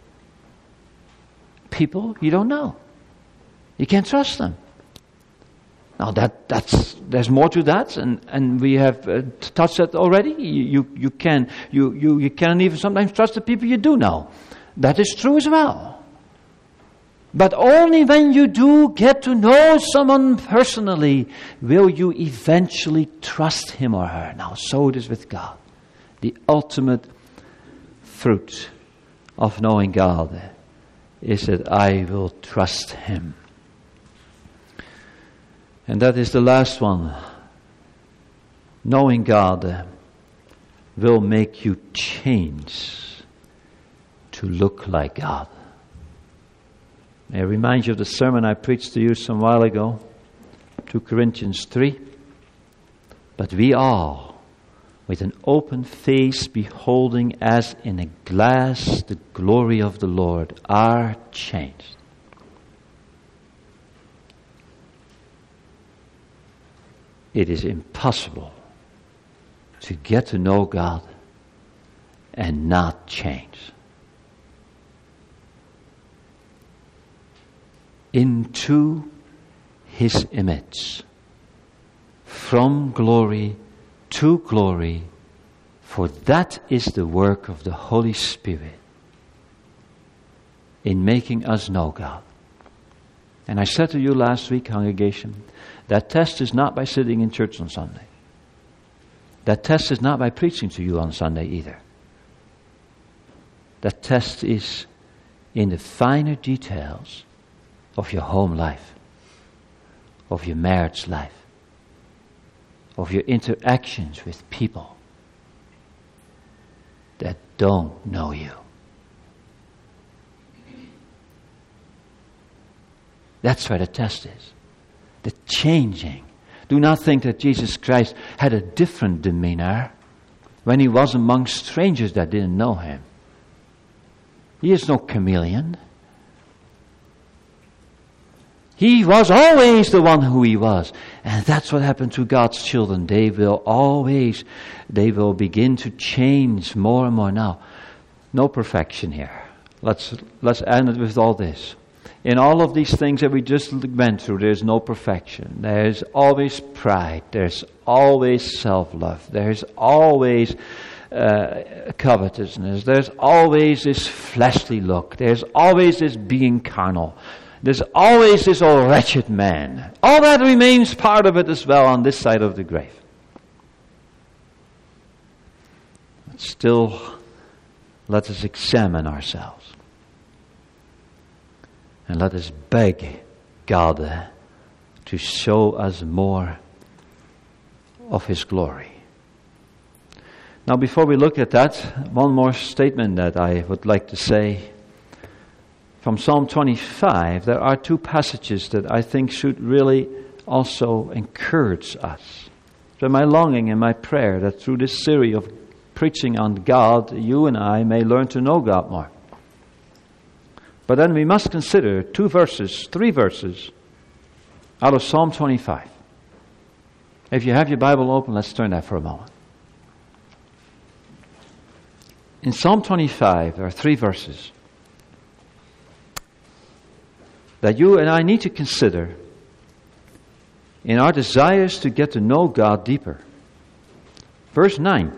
people you don't know. You can't trust them. Now that that's there's more to that, and, and we have uh, touched that already. You you, you can you, you you can even sometimes trust the people you do know. That is true as well. But only when you do get to know someone personally will you eventually trust him or her. Now, so it is with God. The ultimate fruit of knowing God is that I will trust him. And that is the last one. Knowing God will make you change to look like God. May I remind you of the sermon I preached to you some while ago, Second Corinthians three. But we all, with an open face, beholding as in a glass the glory of the Lord, are changed. It is impossible to get to know God and not change. Into his image, from glory to glory, for that is the work of the Holy Spirit in making us know God. And I said to you last week, congregation, that test is not by sitting in church on Sunday. That test is not by preaching to you on Sunday either. That test is in the finer details of your home life, of your marriage life, of your interactions with people that don't know you. That's where the test is. The changing. Do not think that Jesus Christ had a different demeanor when he was among strangers that didn't know him. He is no chameleon. He was always the one who he was. And that's what happened to God's children. They will always, they will begin to change more and more. Now, no perfection here. Let's, let's end it with all this. In all of these things that we just went through, there's no perfection. There's always pride. There's always self-love. There's always uh, covetousness. There's always this fleshly look. There's always this being carnal. There's always this old wretched man. All that remains part of it as well on this side of the grave. But still, let us examine ourselves. And let us beg God to show us more of his glory. Now, before we look at that, one more statement that I would like to say. From Psalm twenty-five, there are two passages that I think should really also encourage us. So my longing and my prayer that through this series of preaching on God, you and I may learn to know God more. But then we must consider two verses, three verses out of Psalm twenty-five. If you have your Bible open, let's turn that for a moment. In Psalm twenty-five, there are three verses that you and I need to consider in our desires to get to know God deeper. Verse nine.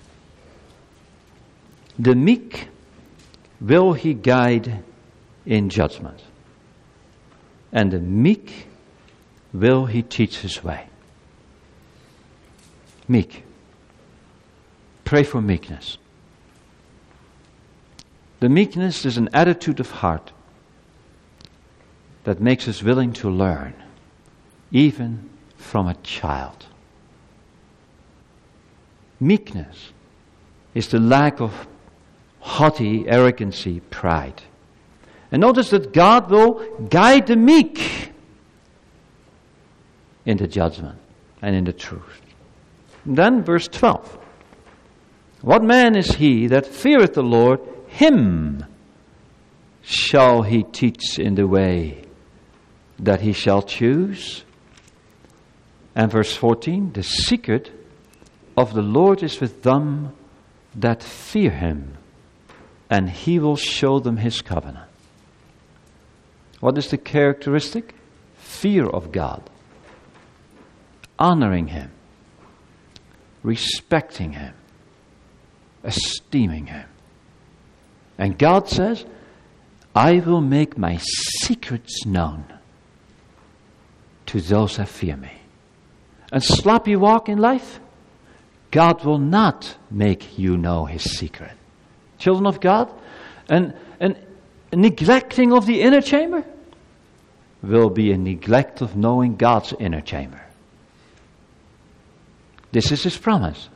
The meek will he guide in judgment, and the meek will he teach his way. Meek. Pray for meekness. The meekness is an attitude of heart that makes us willing to learn, even from a child. Meekness is the lack of haughty arrogancy, pride. And notice that God will guide the meek in the judgment and in the truth. And then verse twelve. What man is he that feareth the Lord? Him shall he teach in the way that he shall choose. And verse fourteen, the secret of the Lord is with them that fear him, and he will show them his covenant. What is the characteristic? Fear of God. Honoring him. Respecting him. Esteeming him. And God says, I will make my secrets known to those that fear me. And sloppy walk in life, God will not make you know his secret. Children of God, and, and neglecting of the inner chamber will be a neglect of knowing God's inner chamber. This is his promise.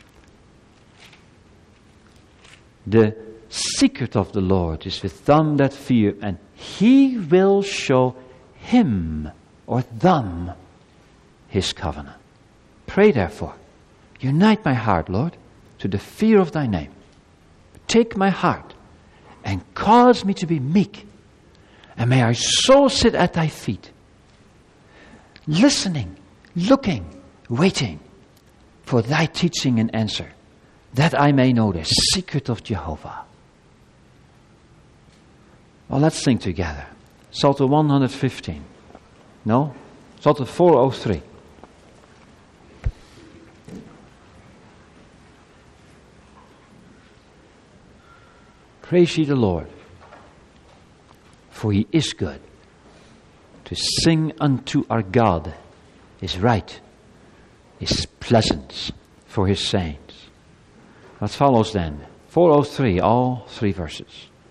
The secret of the Lord is with them that fear, and he will show him or them his covenant. Pray therefore, unite my heart, Lord, to the fear of thy name. Take my heart and cause me to be meek, and may I so sit at thy feet, listening, looking, waiting for thy teaching and answer, that I may know the secret of Jehovah. Well, let's sing together. Psalter one hundred fifteen. No? Psalter four oh three. Praise ye the Lord, for he is good. To sing unto our God is right, is pleasant for his saints. What follows then? four oh three, all three verses.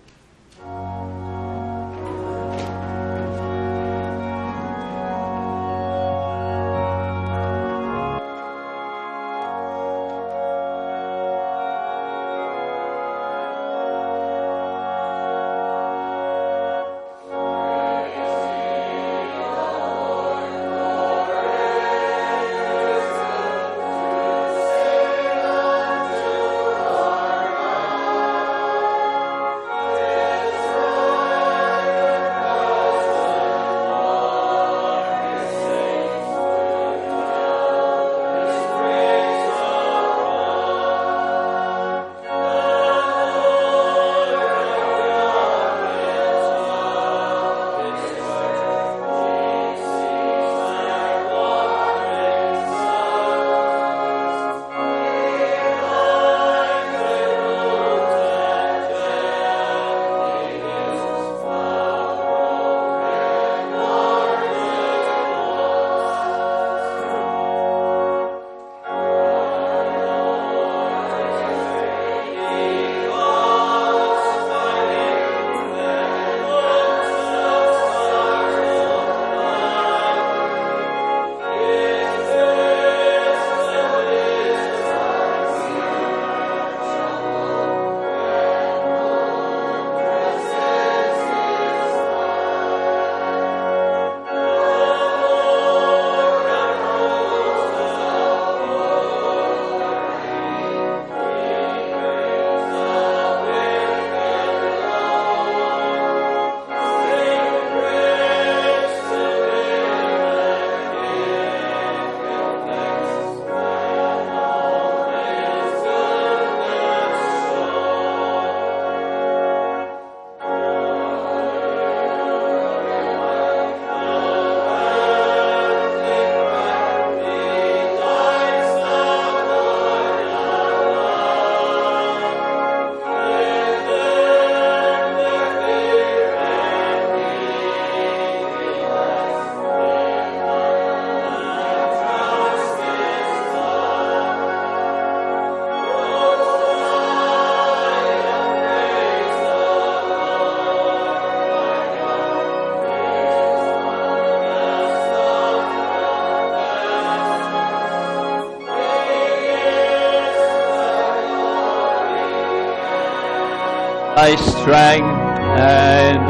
Thy strength and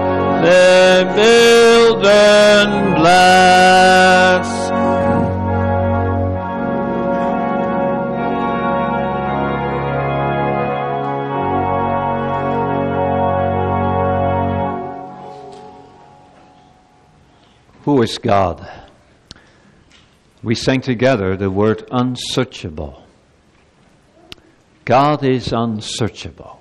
the build and bless. Who is God? We sang together the word unsearchable. God is unsearchable.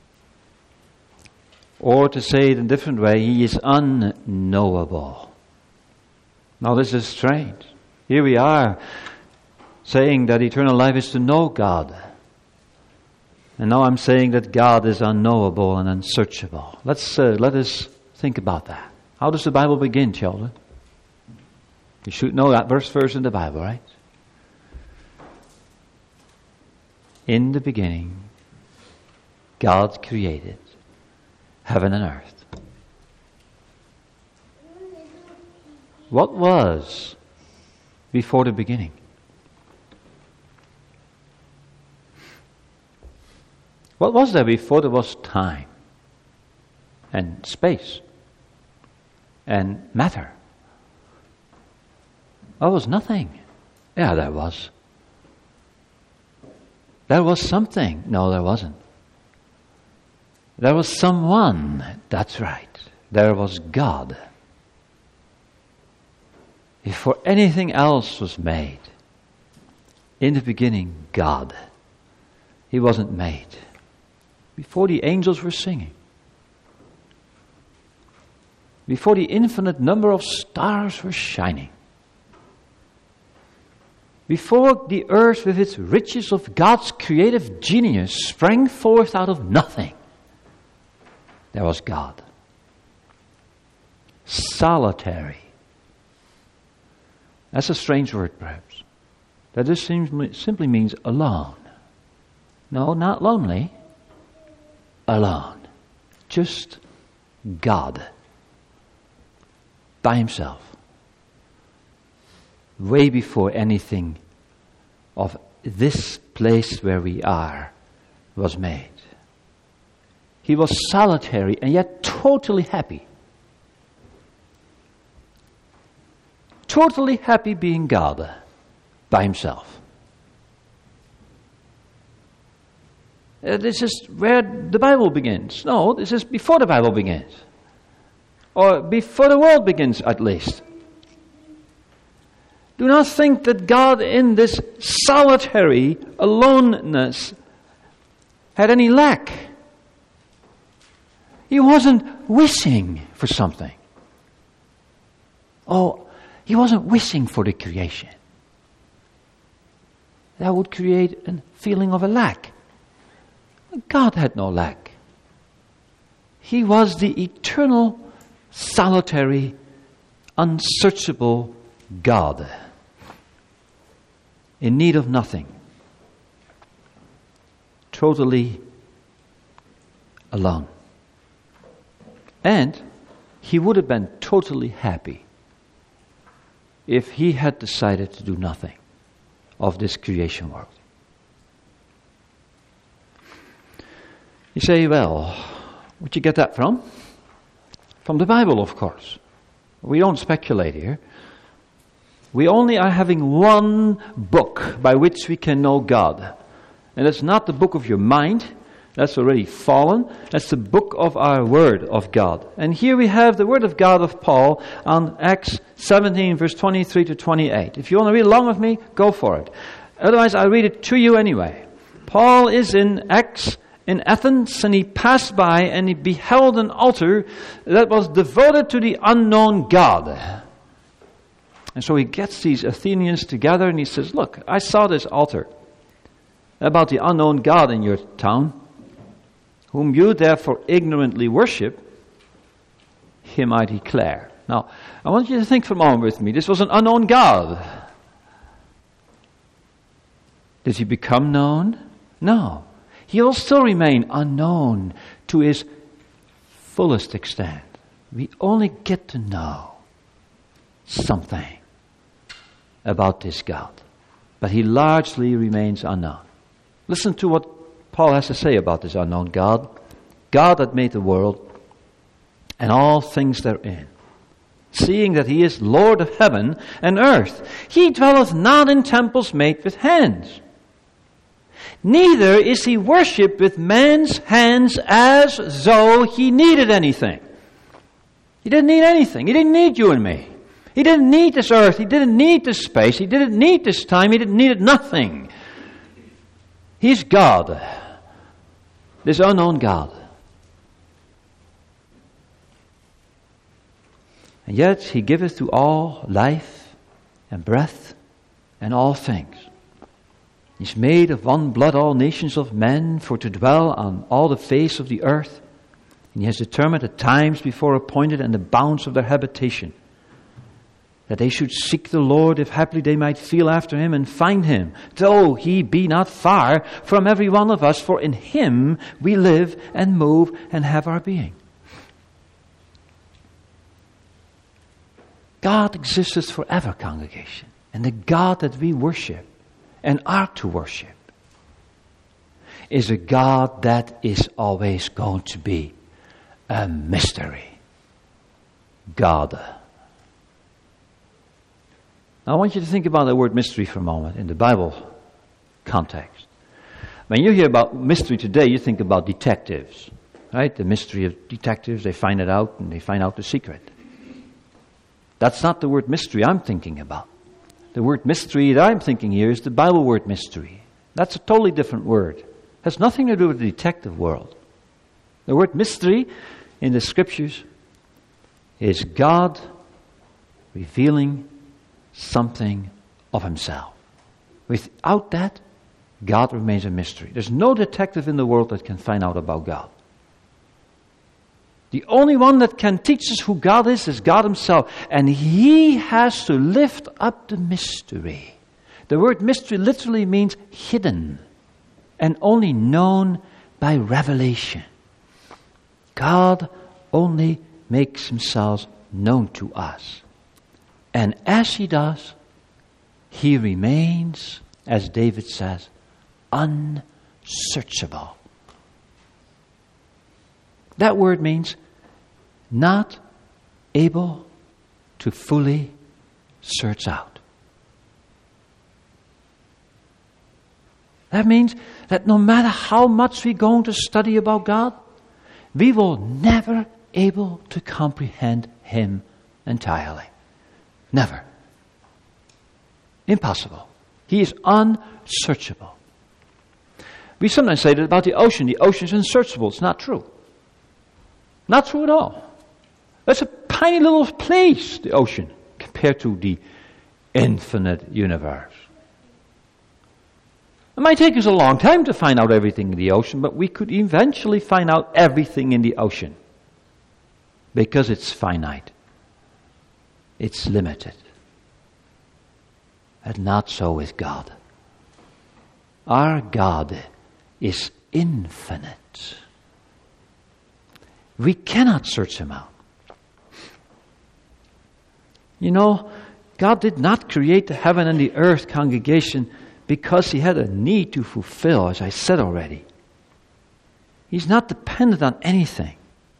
Or to say it in a different way, He is unknowable. Now this is strange. Here we are saying that eternal life is to know God. And now I'm saying that God is unknowable and unsearchable. Let's uh, let us think about that. How does the Bible begin, children? You should know that verse first in the Bible, right? In the beginning, God created heaven and earth. What was before the beginning? What was there before there was time and space and matter? There was nothing. Yeah, there was. There was something. No, there wasn't. There was someone. That's right. There was God. Before anything else was made, in the beginning, God. He wasn't made. Before the angels were singing, before the infinite number of stars were shining, before the earth with its riches of God's creative genius sprang forth out of nothing, there was God. Solitary. That's a strange word, perhaps. That just seems, simply means alone. No, not lonely. Alone. Just God. By Himself. Way before anything of this place where we are was made. He was solitary and yet totally happy. Totally happy being God by Himself. Uh, this is where the Bible begins. No, this is before the Bible begins. Or before the world begins, at least. Do not think that God in this solitary aloneness had any lack. He wasn't wishing for something. Oh, He wasn't wishing for the creation. That would create a feeling of a lack. God had no lack. He was the eternal, solitary, unsearchable God, in need of nothing, totally alone. And He would have been totally happy if He had decided to do nothing of this creation world. You say, well, where'd you get that from? From the Bible, of course. We don't speculate here. We only are having one book by which we can know God. And it's not the book of your mind. That's already fallen. That's the book of our Word of God. And here we have the Word of God of Paul on Acts seventeen, verse twenty-three to twenty-eight. If you want to read along with me, go for it. Otherwise, I'll read it to you anyway. Paul is in Acts in Athens, and he passed by and he beheld an altar that was devoted to the unknown God. And so he gets these Athenians together and he says, look, I saw this altar about the unknown God in your town, whom you therefore ignorantly worship, him I declare. Now, I want you to think for a moment with me. This was an unknown God. Did he become known? No. He will still remain unknown to his fullest extent. We only get to know something about this God. But he largely remains unknown. Listen to what Paul has to say about this unknown God. God that made the world and all things therein, seeing that he is Lord of heaven and earth. He dwelleth not in temples made with hands. Neither is he worshipped with man's hands as though he needed anything. He didn't need anything. He didn't need you and me. He didn't need this earth. He didn't need this space. He didn't need this time. He didn't need nothing. He's God. This unknown God. And yet He giveth to all life and breath and all things. He's made of one blood all nations of men for to dwell on all the face of the earth. And He has determined the times before appointed and the bounds of their habitation, that they should seek the Lord, if haply they might feel after Him and find Him, though He be not far from every one of us, for in Him we live and move and have our being. God exists forever, congregation. And the God that we worship and are to worship is a God that is always going to be a mystery. God. Now I want you to think about the word mystery for a moment in the Bible context. When you hear about mystery today, you think about detectives, right? The mystery of detectives, they find it out and they find out the secret. That's not the word mystery I'm thinking about. The word mystery that I'm thinking here is the Bible word mystery. That's a totally different word. It has nothing to do with the detective world. The word mystery in the Scriptures is God revealing something of Himself. Without that, God remains a mystery. There's no detective in the world that can find out about God. The only one that can teach us who God is is God Himself. And He has to lift up the mystery. The word mystery literally means hidden and only known by revelation. God only makes Himself known to us. And as He does, He remains, as David says, unsearchable. That word means not able to fully search out. That means that no matter how much we're going to study about God, we will never able to comprehend Him entirely. Never. Impossible. He is unsearchable. We sometimes say that about the ocean. The ocean is unsearchable. It's not true. Not true at all. It's a tiny little place, the ocean, compared to the infinite universe. It might take us a long time to find out everything in the ocean, but we could eventually find out everything in the ocean. Because it's finite. It's limited. And not so with God. Our God is infinite. We cannot search Him out. You know, God did not create the heaven and the earth, congregation, because He had a need to fulfill, as I said already. He's not dependent on anything.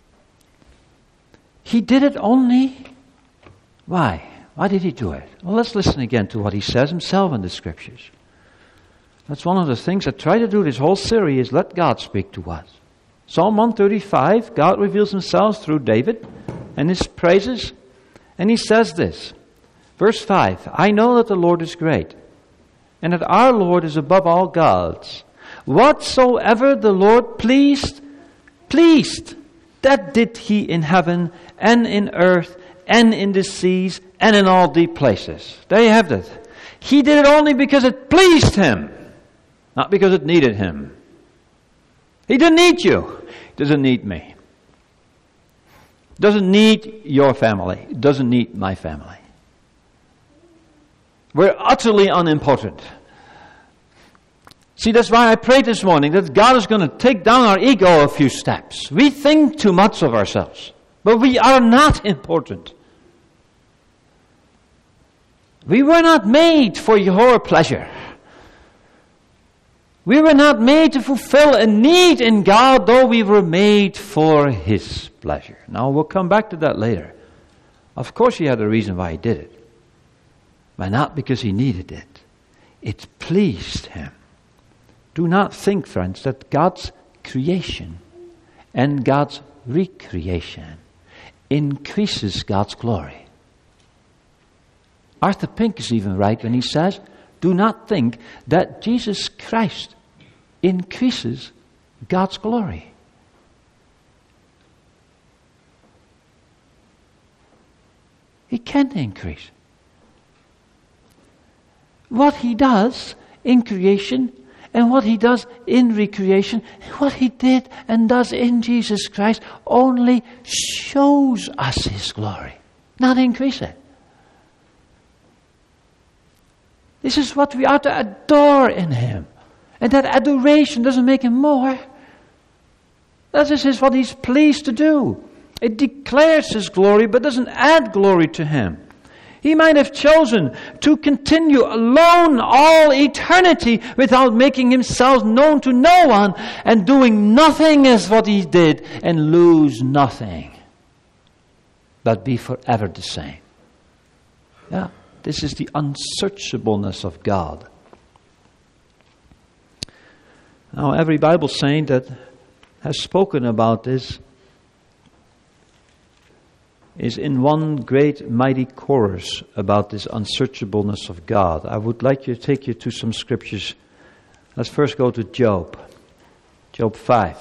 He did it only. Why? Why did He do it? Well, let's listen again to what He says Himself in the Scriptures. That's one of the things I try to do this whole series, is let God speak to us. Psalm one thirty-five, God reveals Himself through David and his praises. And he says this, verse five, I know that the Lord is great, and that our Lord is above all gods. Whatsoever the Lord pleased, pleased, that did He in heaven and in earth and in the seas and in all deep places. There you have it. He did it only because it pleased Him, not because it needed Him. He didn't need you. He doesn't need me. Doesn't need your family. Doesn't need my family. We're utterly unimportant. See, that's why I prayed this morning that God is going to take down our ego a few steps. We think too much of ourselves, but we are not important. We were not made for your pleasure. We were not made to fulfill a need in God, though we were made for His pleasure. Now, we'll come back to that later. Of course, He had a reason why He did it. But not because He needed it. It pleased Him. Do not think, friends, that God's creation and God's recreation increases God's glory. Arthur Pink is even right when he says, do not think that Jesus Christ increases God's glory. He can't increase. What he does in creation and what he does in recreation, what he did and does in Jesus Christ only shows us his glory, not increase it. This is what we are to adore in him. And that adoration doesn't make him more. That is what he's pleased to do. It declares his glory, but doesn't add glory to him. He might have chosen to continue alone all eternity without making himself known to no one, and doing nothing as what he did and lose nothing, but be forever the same. Yeah, this is the unsearchableness of God. Now, every Bible saint that has spoken about this is in one great mighty chorus about this unsearchableness of God. I would like to take you to some scriptures. Let's first go to Job. Job five.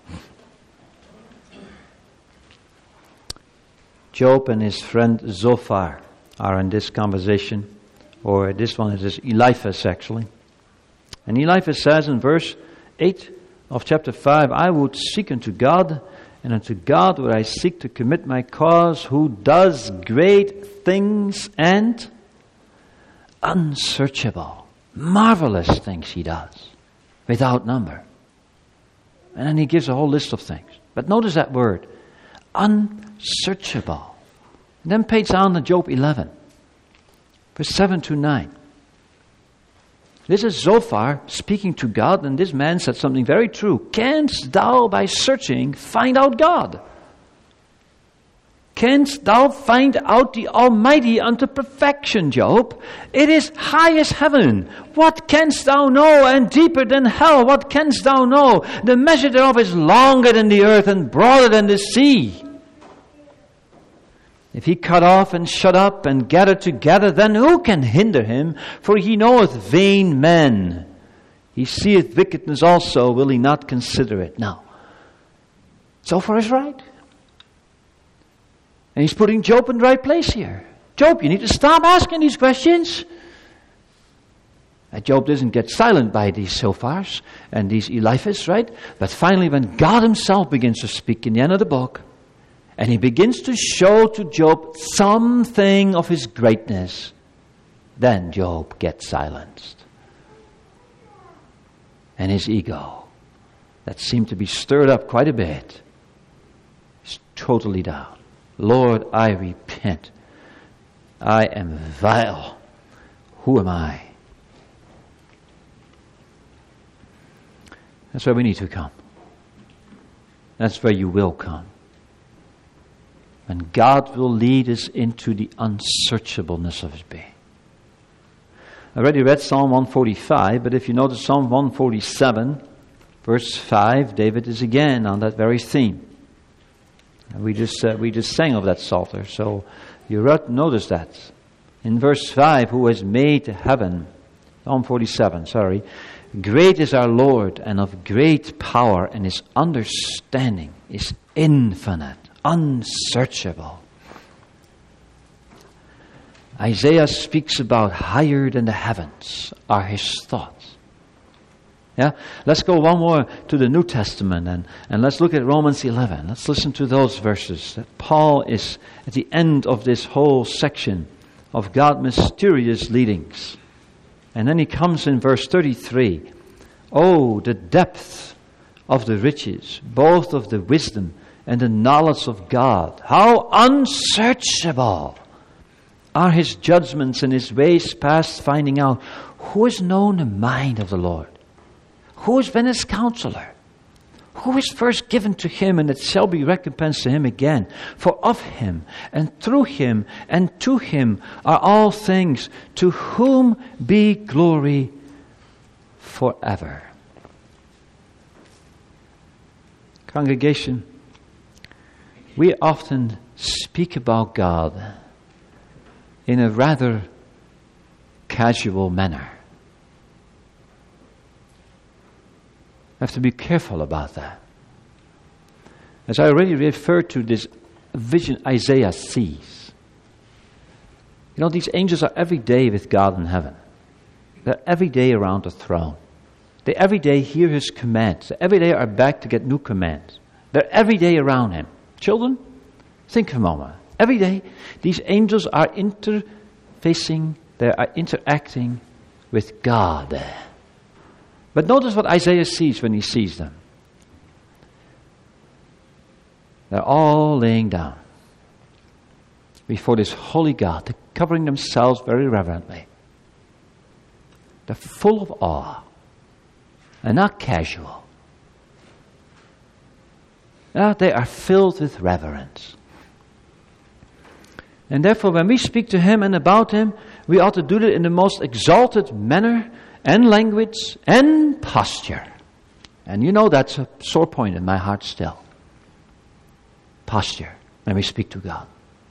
Job and his friend Zophar are in this conversation, or this one is Eliphaz actually. And Eliphaz says in verse eight of chapter five, I would seek unto God, and unto God would I seek to commit my cause, who does great things and unsearchable, marvelous things he does, without number. And then he gives a whole list of things. But notice that word, unsearchable. And then page down to Job eleven, verse seven to nine. This is Zophar speaking to God, and this man said something very true. Canst thou by searching find out God? Canst thou find out the Almighty unto perfection, Job? It is high as heaven. What canst thou know? And deeper than hell, what canst thou know? The measure thereof is longer than the earth and broader than the sea. If he cut off and shut up and gather together, then who can hinder him? For he knoweth vain men. He seeth wickedness also, will he not consider it? Now, Zophar is right. And he's putting Job in the right place here. Job, you need to stop asking these questions. And Job doesn't get silent by these Zophars and these Eliphaz, right? But finally, when God himself begins to speak in the end of the book, and he begins to show to Job something of his greatness, then Job gets silenced. And his ego, that seemed to be stirred up quite a bit, is totally down. Lord, I repent. I am vile. Who am I? That's where we need to come. That's where you will come. And God will lead us into the unsearchableness of his being. I already read Psalm one forty-five, but if you notice Psalm one forty-seven, verse five, David is again on that very theme. And we just uh, we just sang of that psalter, so you notice that. In verse five, who has made heaven, Psalm forty-seven, sorry, great is our Lord, and of great power, and his understanding is infinite. Unsearchable. Isaiah speaks about higher than the heavens are his thoughts. Yeah, let's go one more to the New Testament and, and let's look at Romans eleven. Let's listen to those verses. That Paul is at the end of this whole section of God's mysterious leadings. And then he comes in verse thirty-three. Oh, the depth of the riches, both of the wisdom and the knowledge of God. How unsearchable are his judgments and his ways past finding out. Who has known the mind of the Lord? Who has been his counselor? Who is first given to him, and it shall be recompensed to him again? For of him, and through him, and to him are all things, to whom be glory forever. Congregation, we often speak about God in a rather casual manner. I have to be careful about that. As I already referred to this vision Isaiah sees. You know, these angels are every day with God in heaven. They're every day around the throne. They every day hear His commands. They every day are back to get new commands. They're every day around Him. Children, think for a moment. Every day, these angels are interfacing, they are interacting with God. But notice what Isaiah sees when he sees them. They're all laying down before this holy God. They're covering themselves very reverently. They're full of awe. They're not casual. No, they are filled with reverence. And therefore, when we speak to Him and about Him, we ought to do it in the most exalted manner and language and posture. And you know that's a sore point in my heart still. Posture when we speak to God.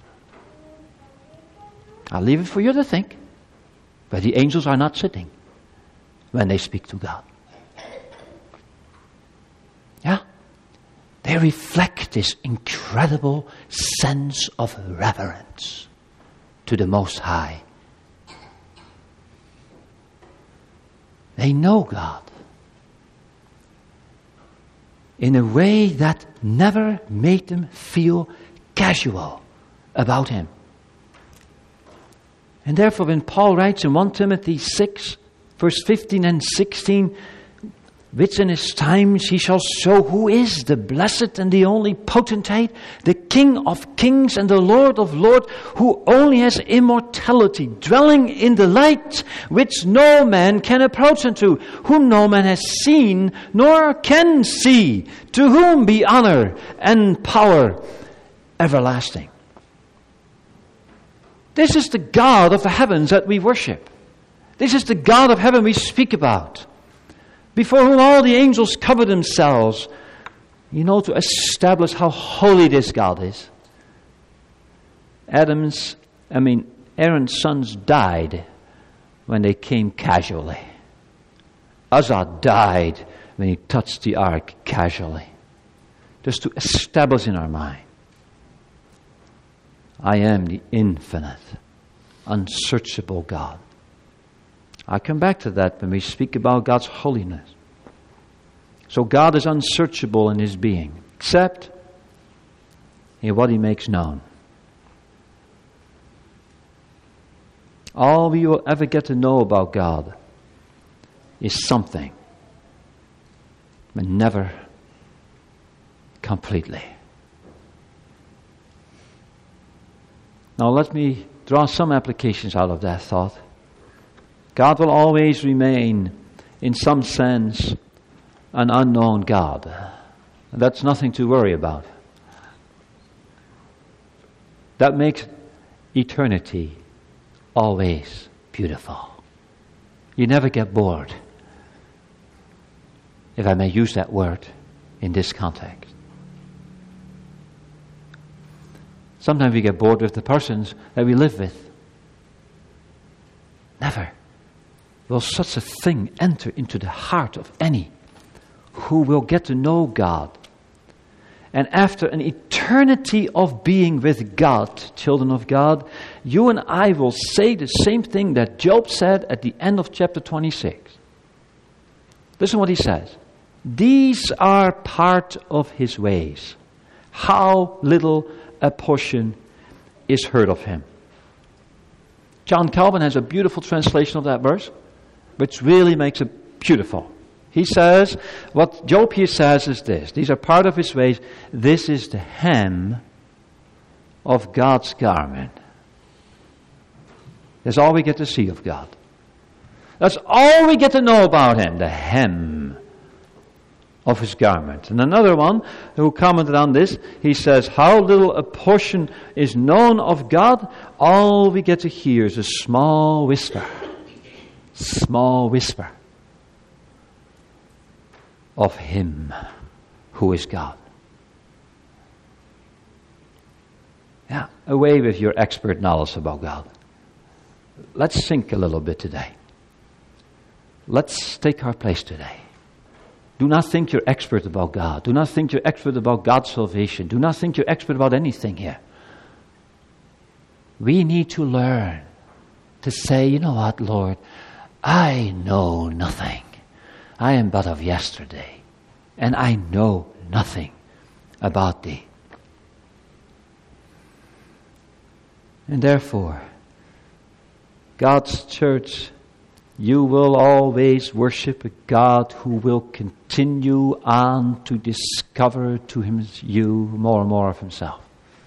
I'll leave it for you to think. But the angels are not sitting when they speak to God. Yeah? They reflect this incredible sense of reverence to the Most High. They know God in a way that never made them feel casual about Him. And therefore, when Paul writes in First Timothy six, verse fifteen and sixteen, which in his times he shall show who is the blessed and the only potentate, the King of kings and the Lord of lords, who only has immortality, dwelling in the light, which no man can approach unto, whom no man has seen, nor can see, to whom be honor and power everlasting. This is the God of the heavens that we worship. This is the God of heaven we speak about, before whom all the angels cover themselves, you know, to establish how holy this God is. Adam's, I mean, Aaron's sons died when they came casually. Uzzah died when he touched the ark casually. Just to establish in our mind, I am the infinite, unsearchable God. I come back to that when we speak about God's holiness. So God is unsearchable in His being, except in what He makes known. All we will ever get to know about God is something, but never completely. Now let me draw some applications out of that thought. God will always remain, in some sense, an unknown God. That's nothing to worry about. That makes eternity always beautiful. You never get bored, if I may use that word in this context. Sometimes we get bored with the persons that we live with. Never will such a thing enter into the heart of any who will get to know God. And after an eternity of being with God, children of God, you and I will say the same thing that Job said at the end of chapter twenty-six. Listen what he says. These are part of His ways. How little a portion is heard of Him. John Calvin has a beautiful translation of that verse, which really makes it beautiful. He says, what Job here says is this. These are part of His ways. This is the hem of God's garment. That's all we get to see of God. That's all we get to know about Him. The hem of His garment. And another one who commented on this, he says, how little a portion is known of God, all we get to hear is a small whisper. Small whisper of Him who is God. Yeah, away with your expert knowledge about God. let's think a little bit today. Let's take our place today. Do not think you're expert about God. Do not think you're expert about God's salvation. Do not think you're expert about anything here. We need to learn to say, you know what, Lord, I know nothing. I am but of yesterday, and I know nothing about thee. And therefore, God's church, you will always worship a God who will continue on to discover to him, you more and more of himself.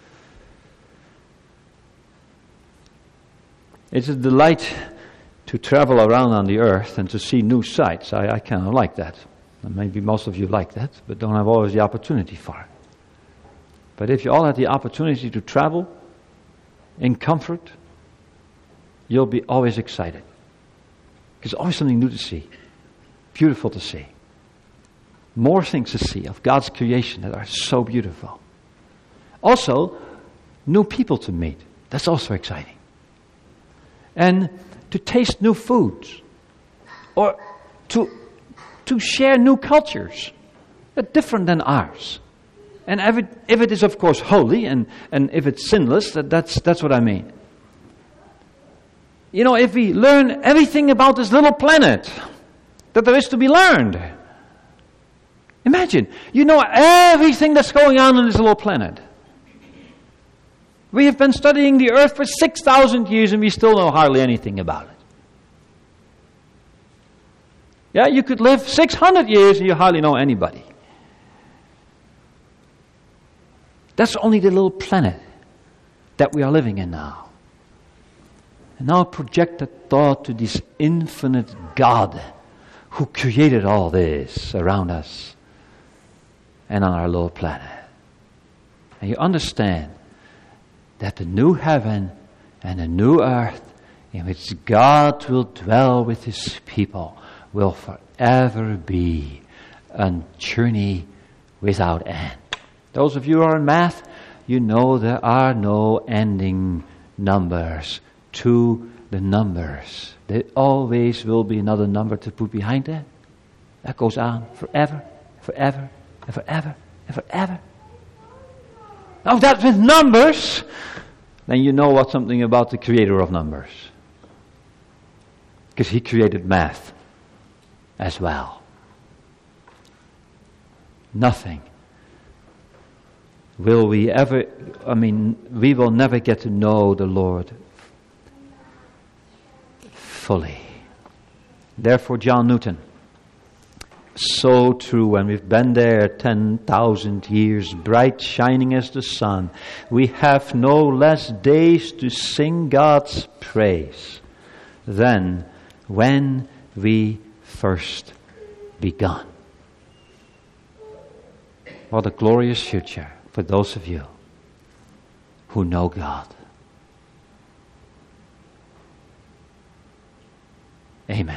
It's a delight to travel around on the earth and to see new sights. I, I kind of like that. And maybe most of you like that, but don't have always the opportunity for it. But if you all had the opportunity to travel in comfort, you'll be always excited. There's always something new to see, beautiful to see. More things to see of God's creation that are so beautiful. Also, new people to meet. That's also exciting. And to taste new foods. Or to, to share new cultures that are different than ours. And if it, if it is, of course, holy, and, and if it's sinless, that, that's, that's what I mean. You know, if we learn everything about this little planet that there is to be learned. Imagine, you know everything that's going on in this little planet. We have been studying the earth for six thousand years and we still know hardly anything about it. Yeah, you could live six hundred years and you hardly know anybody. That's only the little planet that we are living in now. And now project that thought to this infinite God who created all this around us and on our little planet. And you understand that the new heaven and the new earth in which God will dwell with his people will forever be a journey without end. Those of you who are in math, you know there are no ending numbers to the numbers. There always will be another number to put behind that. That goes on forever, forever, and forever, and forever. Now if that's with numbers, then you know what something about the creator of numbers. Because he created math as well. Nothing will we ever, I mean, we will never get to know the Lord fully. Therefore, John Newton, so true, when we've been there ten thousand years, bright shining as the sun, we have no less days to sing God's praise than when we first begun. What a glorious future for those of you who know God. Amen.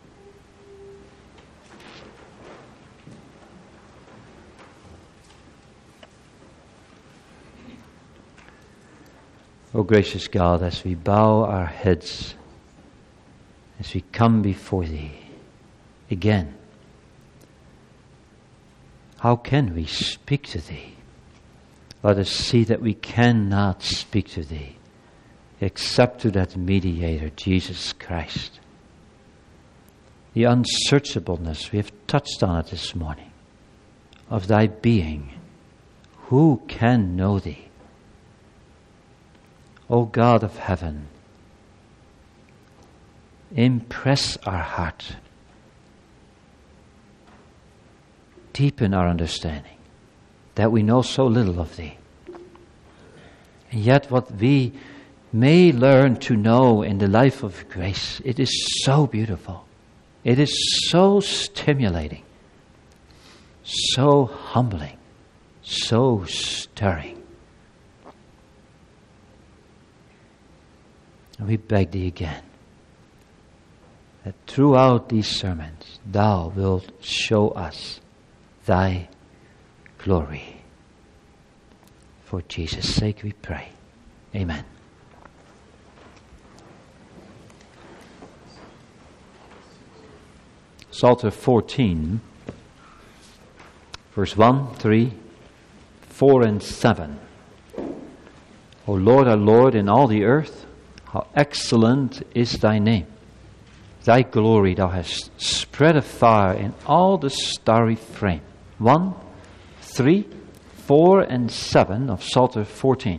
O gracious God, as we bow our heads, as we come before Thee again, how can we speak to Thee? Let us see that we cannot speak to Thee except to that mediator, Jesus Christ. The unsearchableness, we have touched on it this morning, of Thy being. Who can know Thee? O God of heaven, impress our heart, deepen our understanding, that we know so little of Thee. And yet what we may learn to know in the life of grace, it is so beautiful. It is so stimulating, so humbling, so stirring. And we beg Thee again that throughout these sermons Thou wilt show us Thy glory. For Jesus' sake we pray. Amen. Psalter fourteen, verse one, three, four, and seven. O Lord, our Lord, in all the earth, how excellent is thy name. Thy glory thou hast spread afar in all the starry frame. One, three, four, and seven of Psalter fourteen.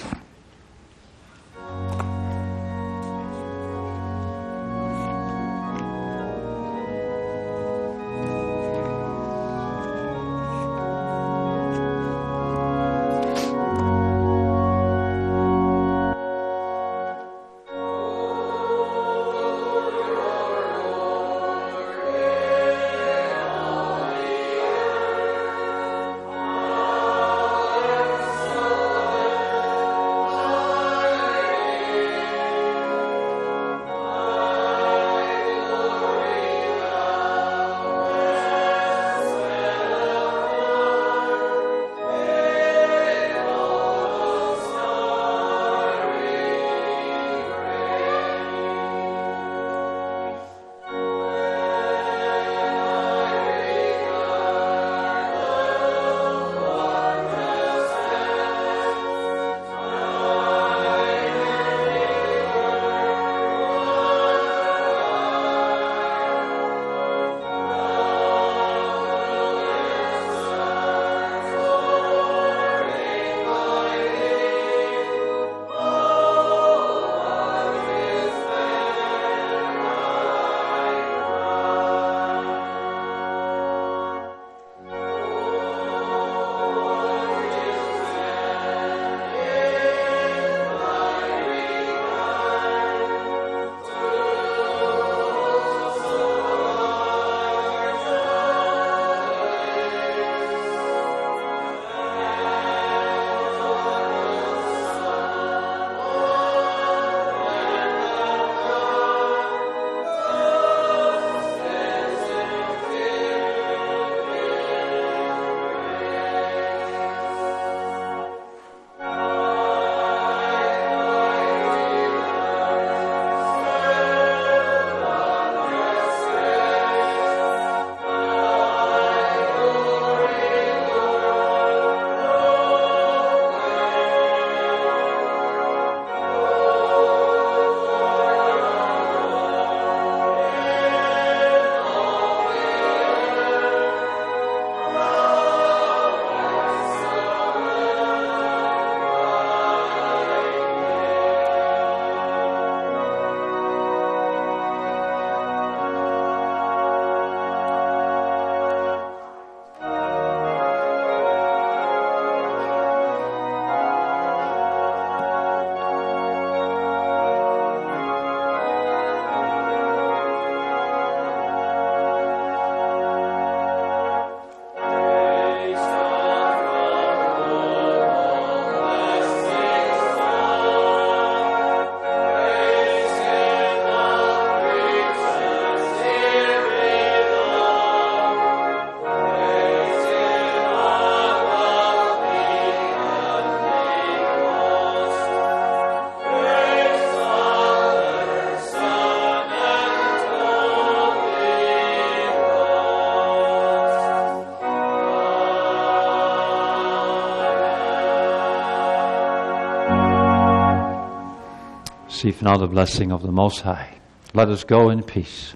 Receive now the blessing of the Most High. Let us go in peace.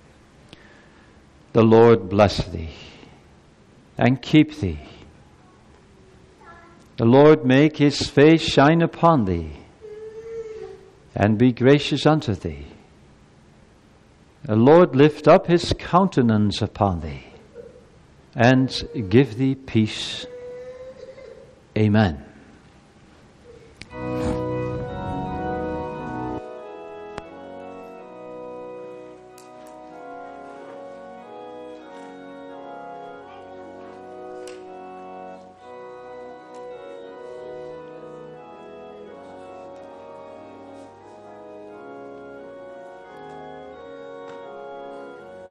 The Lord bless thee and keep thee. The Lord make his face shine upon thee and be gracious unto thee. The Lord lift up his countenance upon thee and give thee peace. Amen.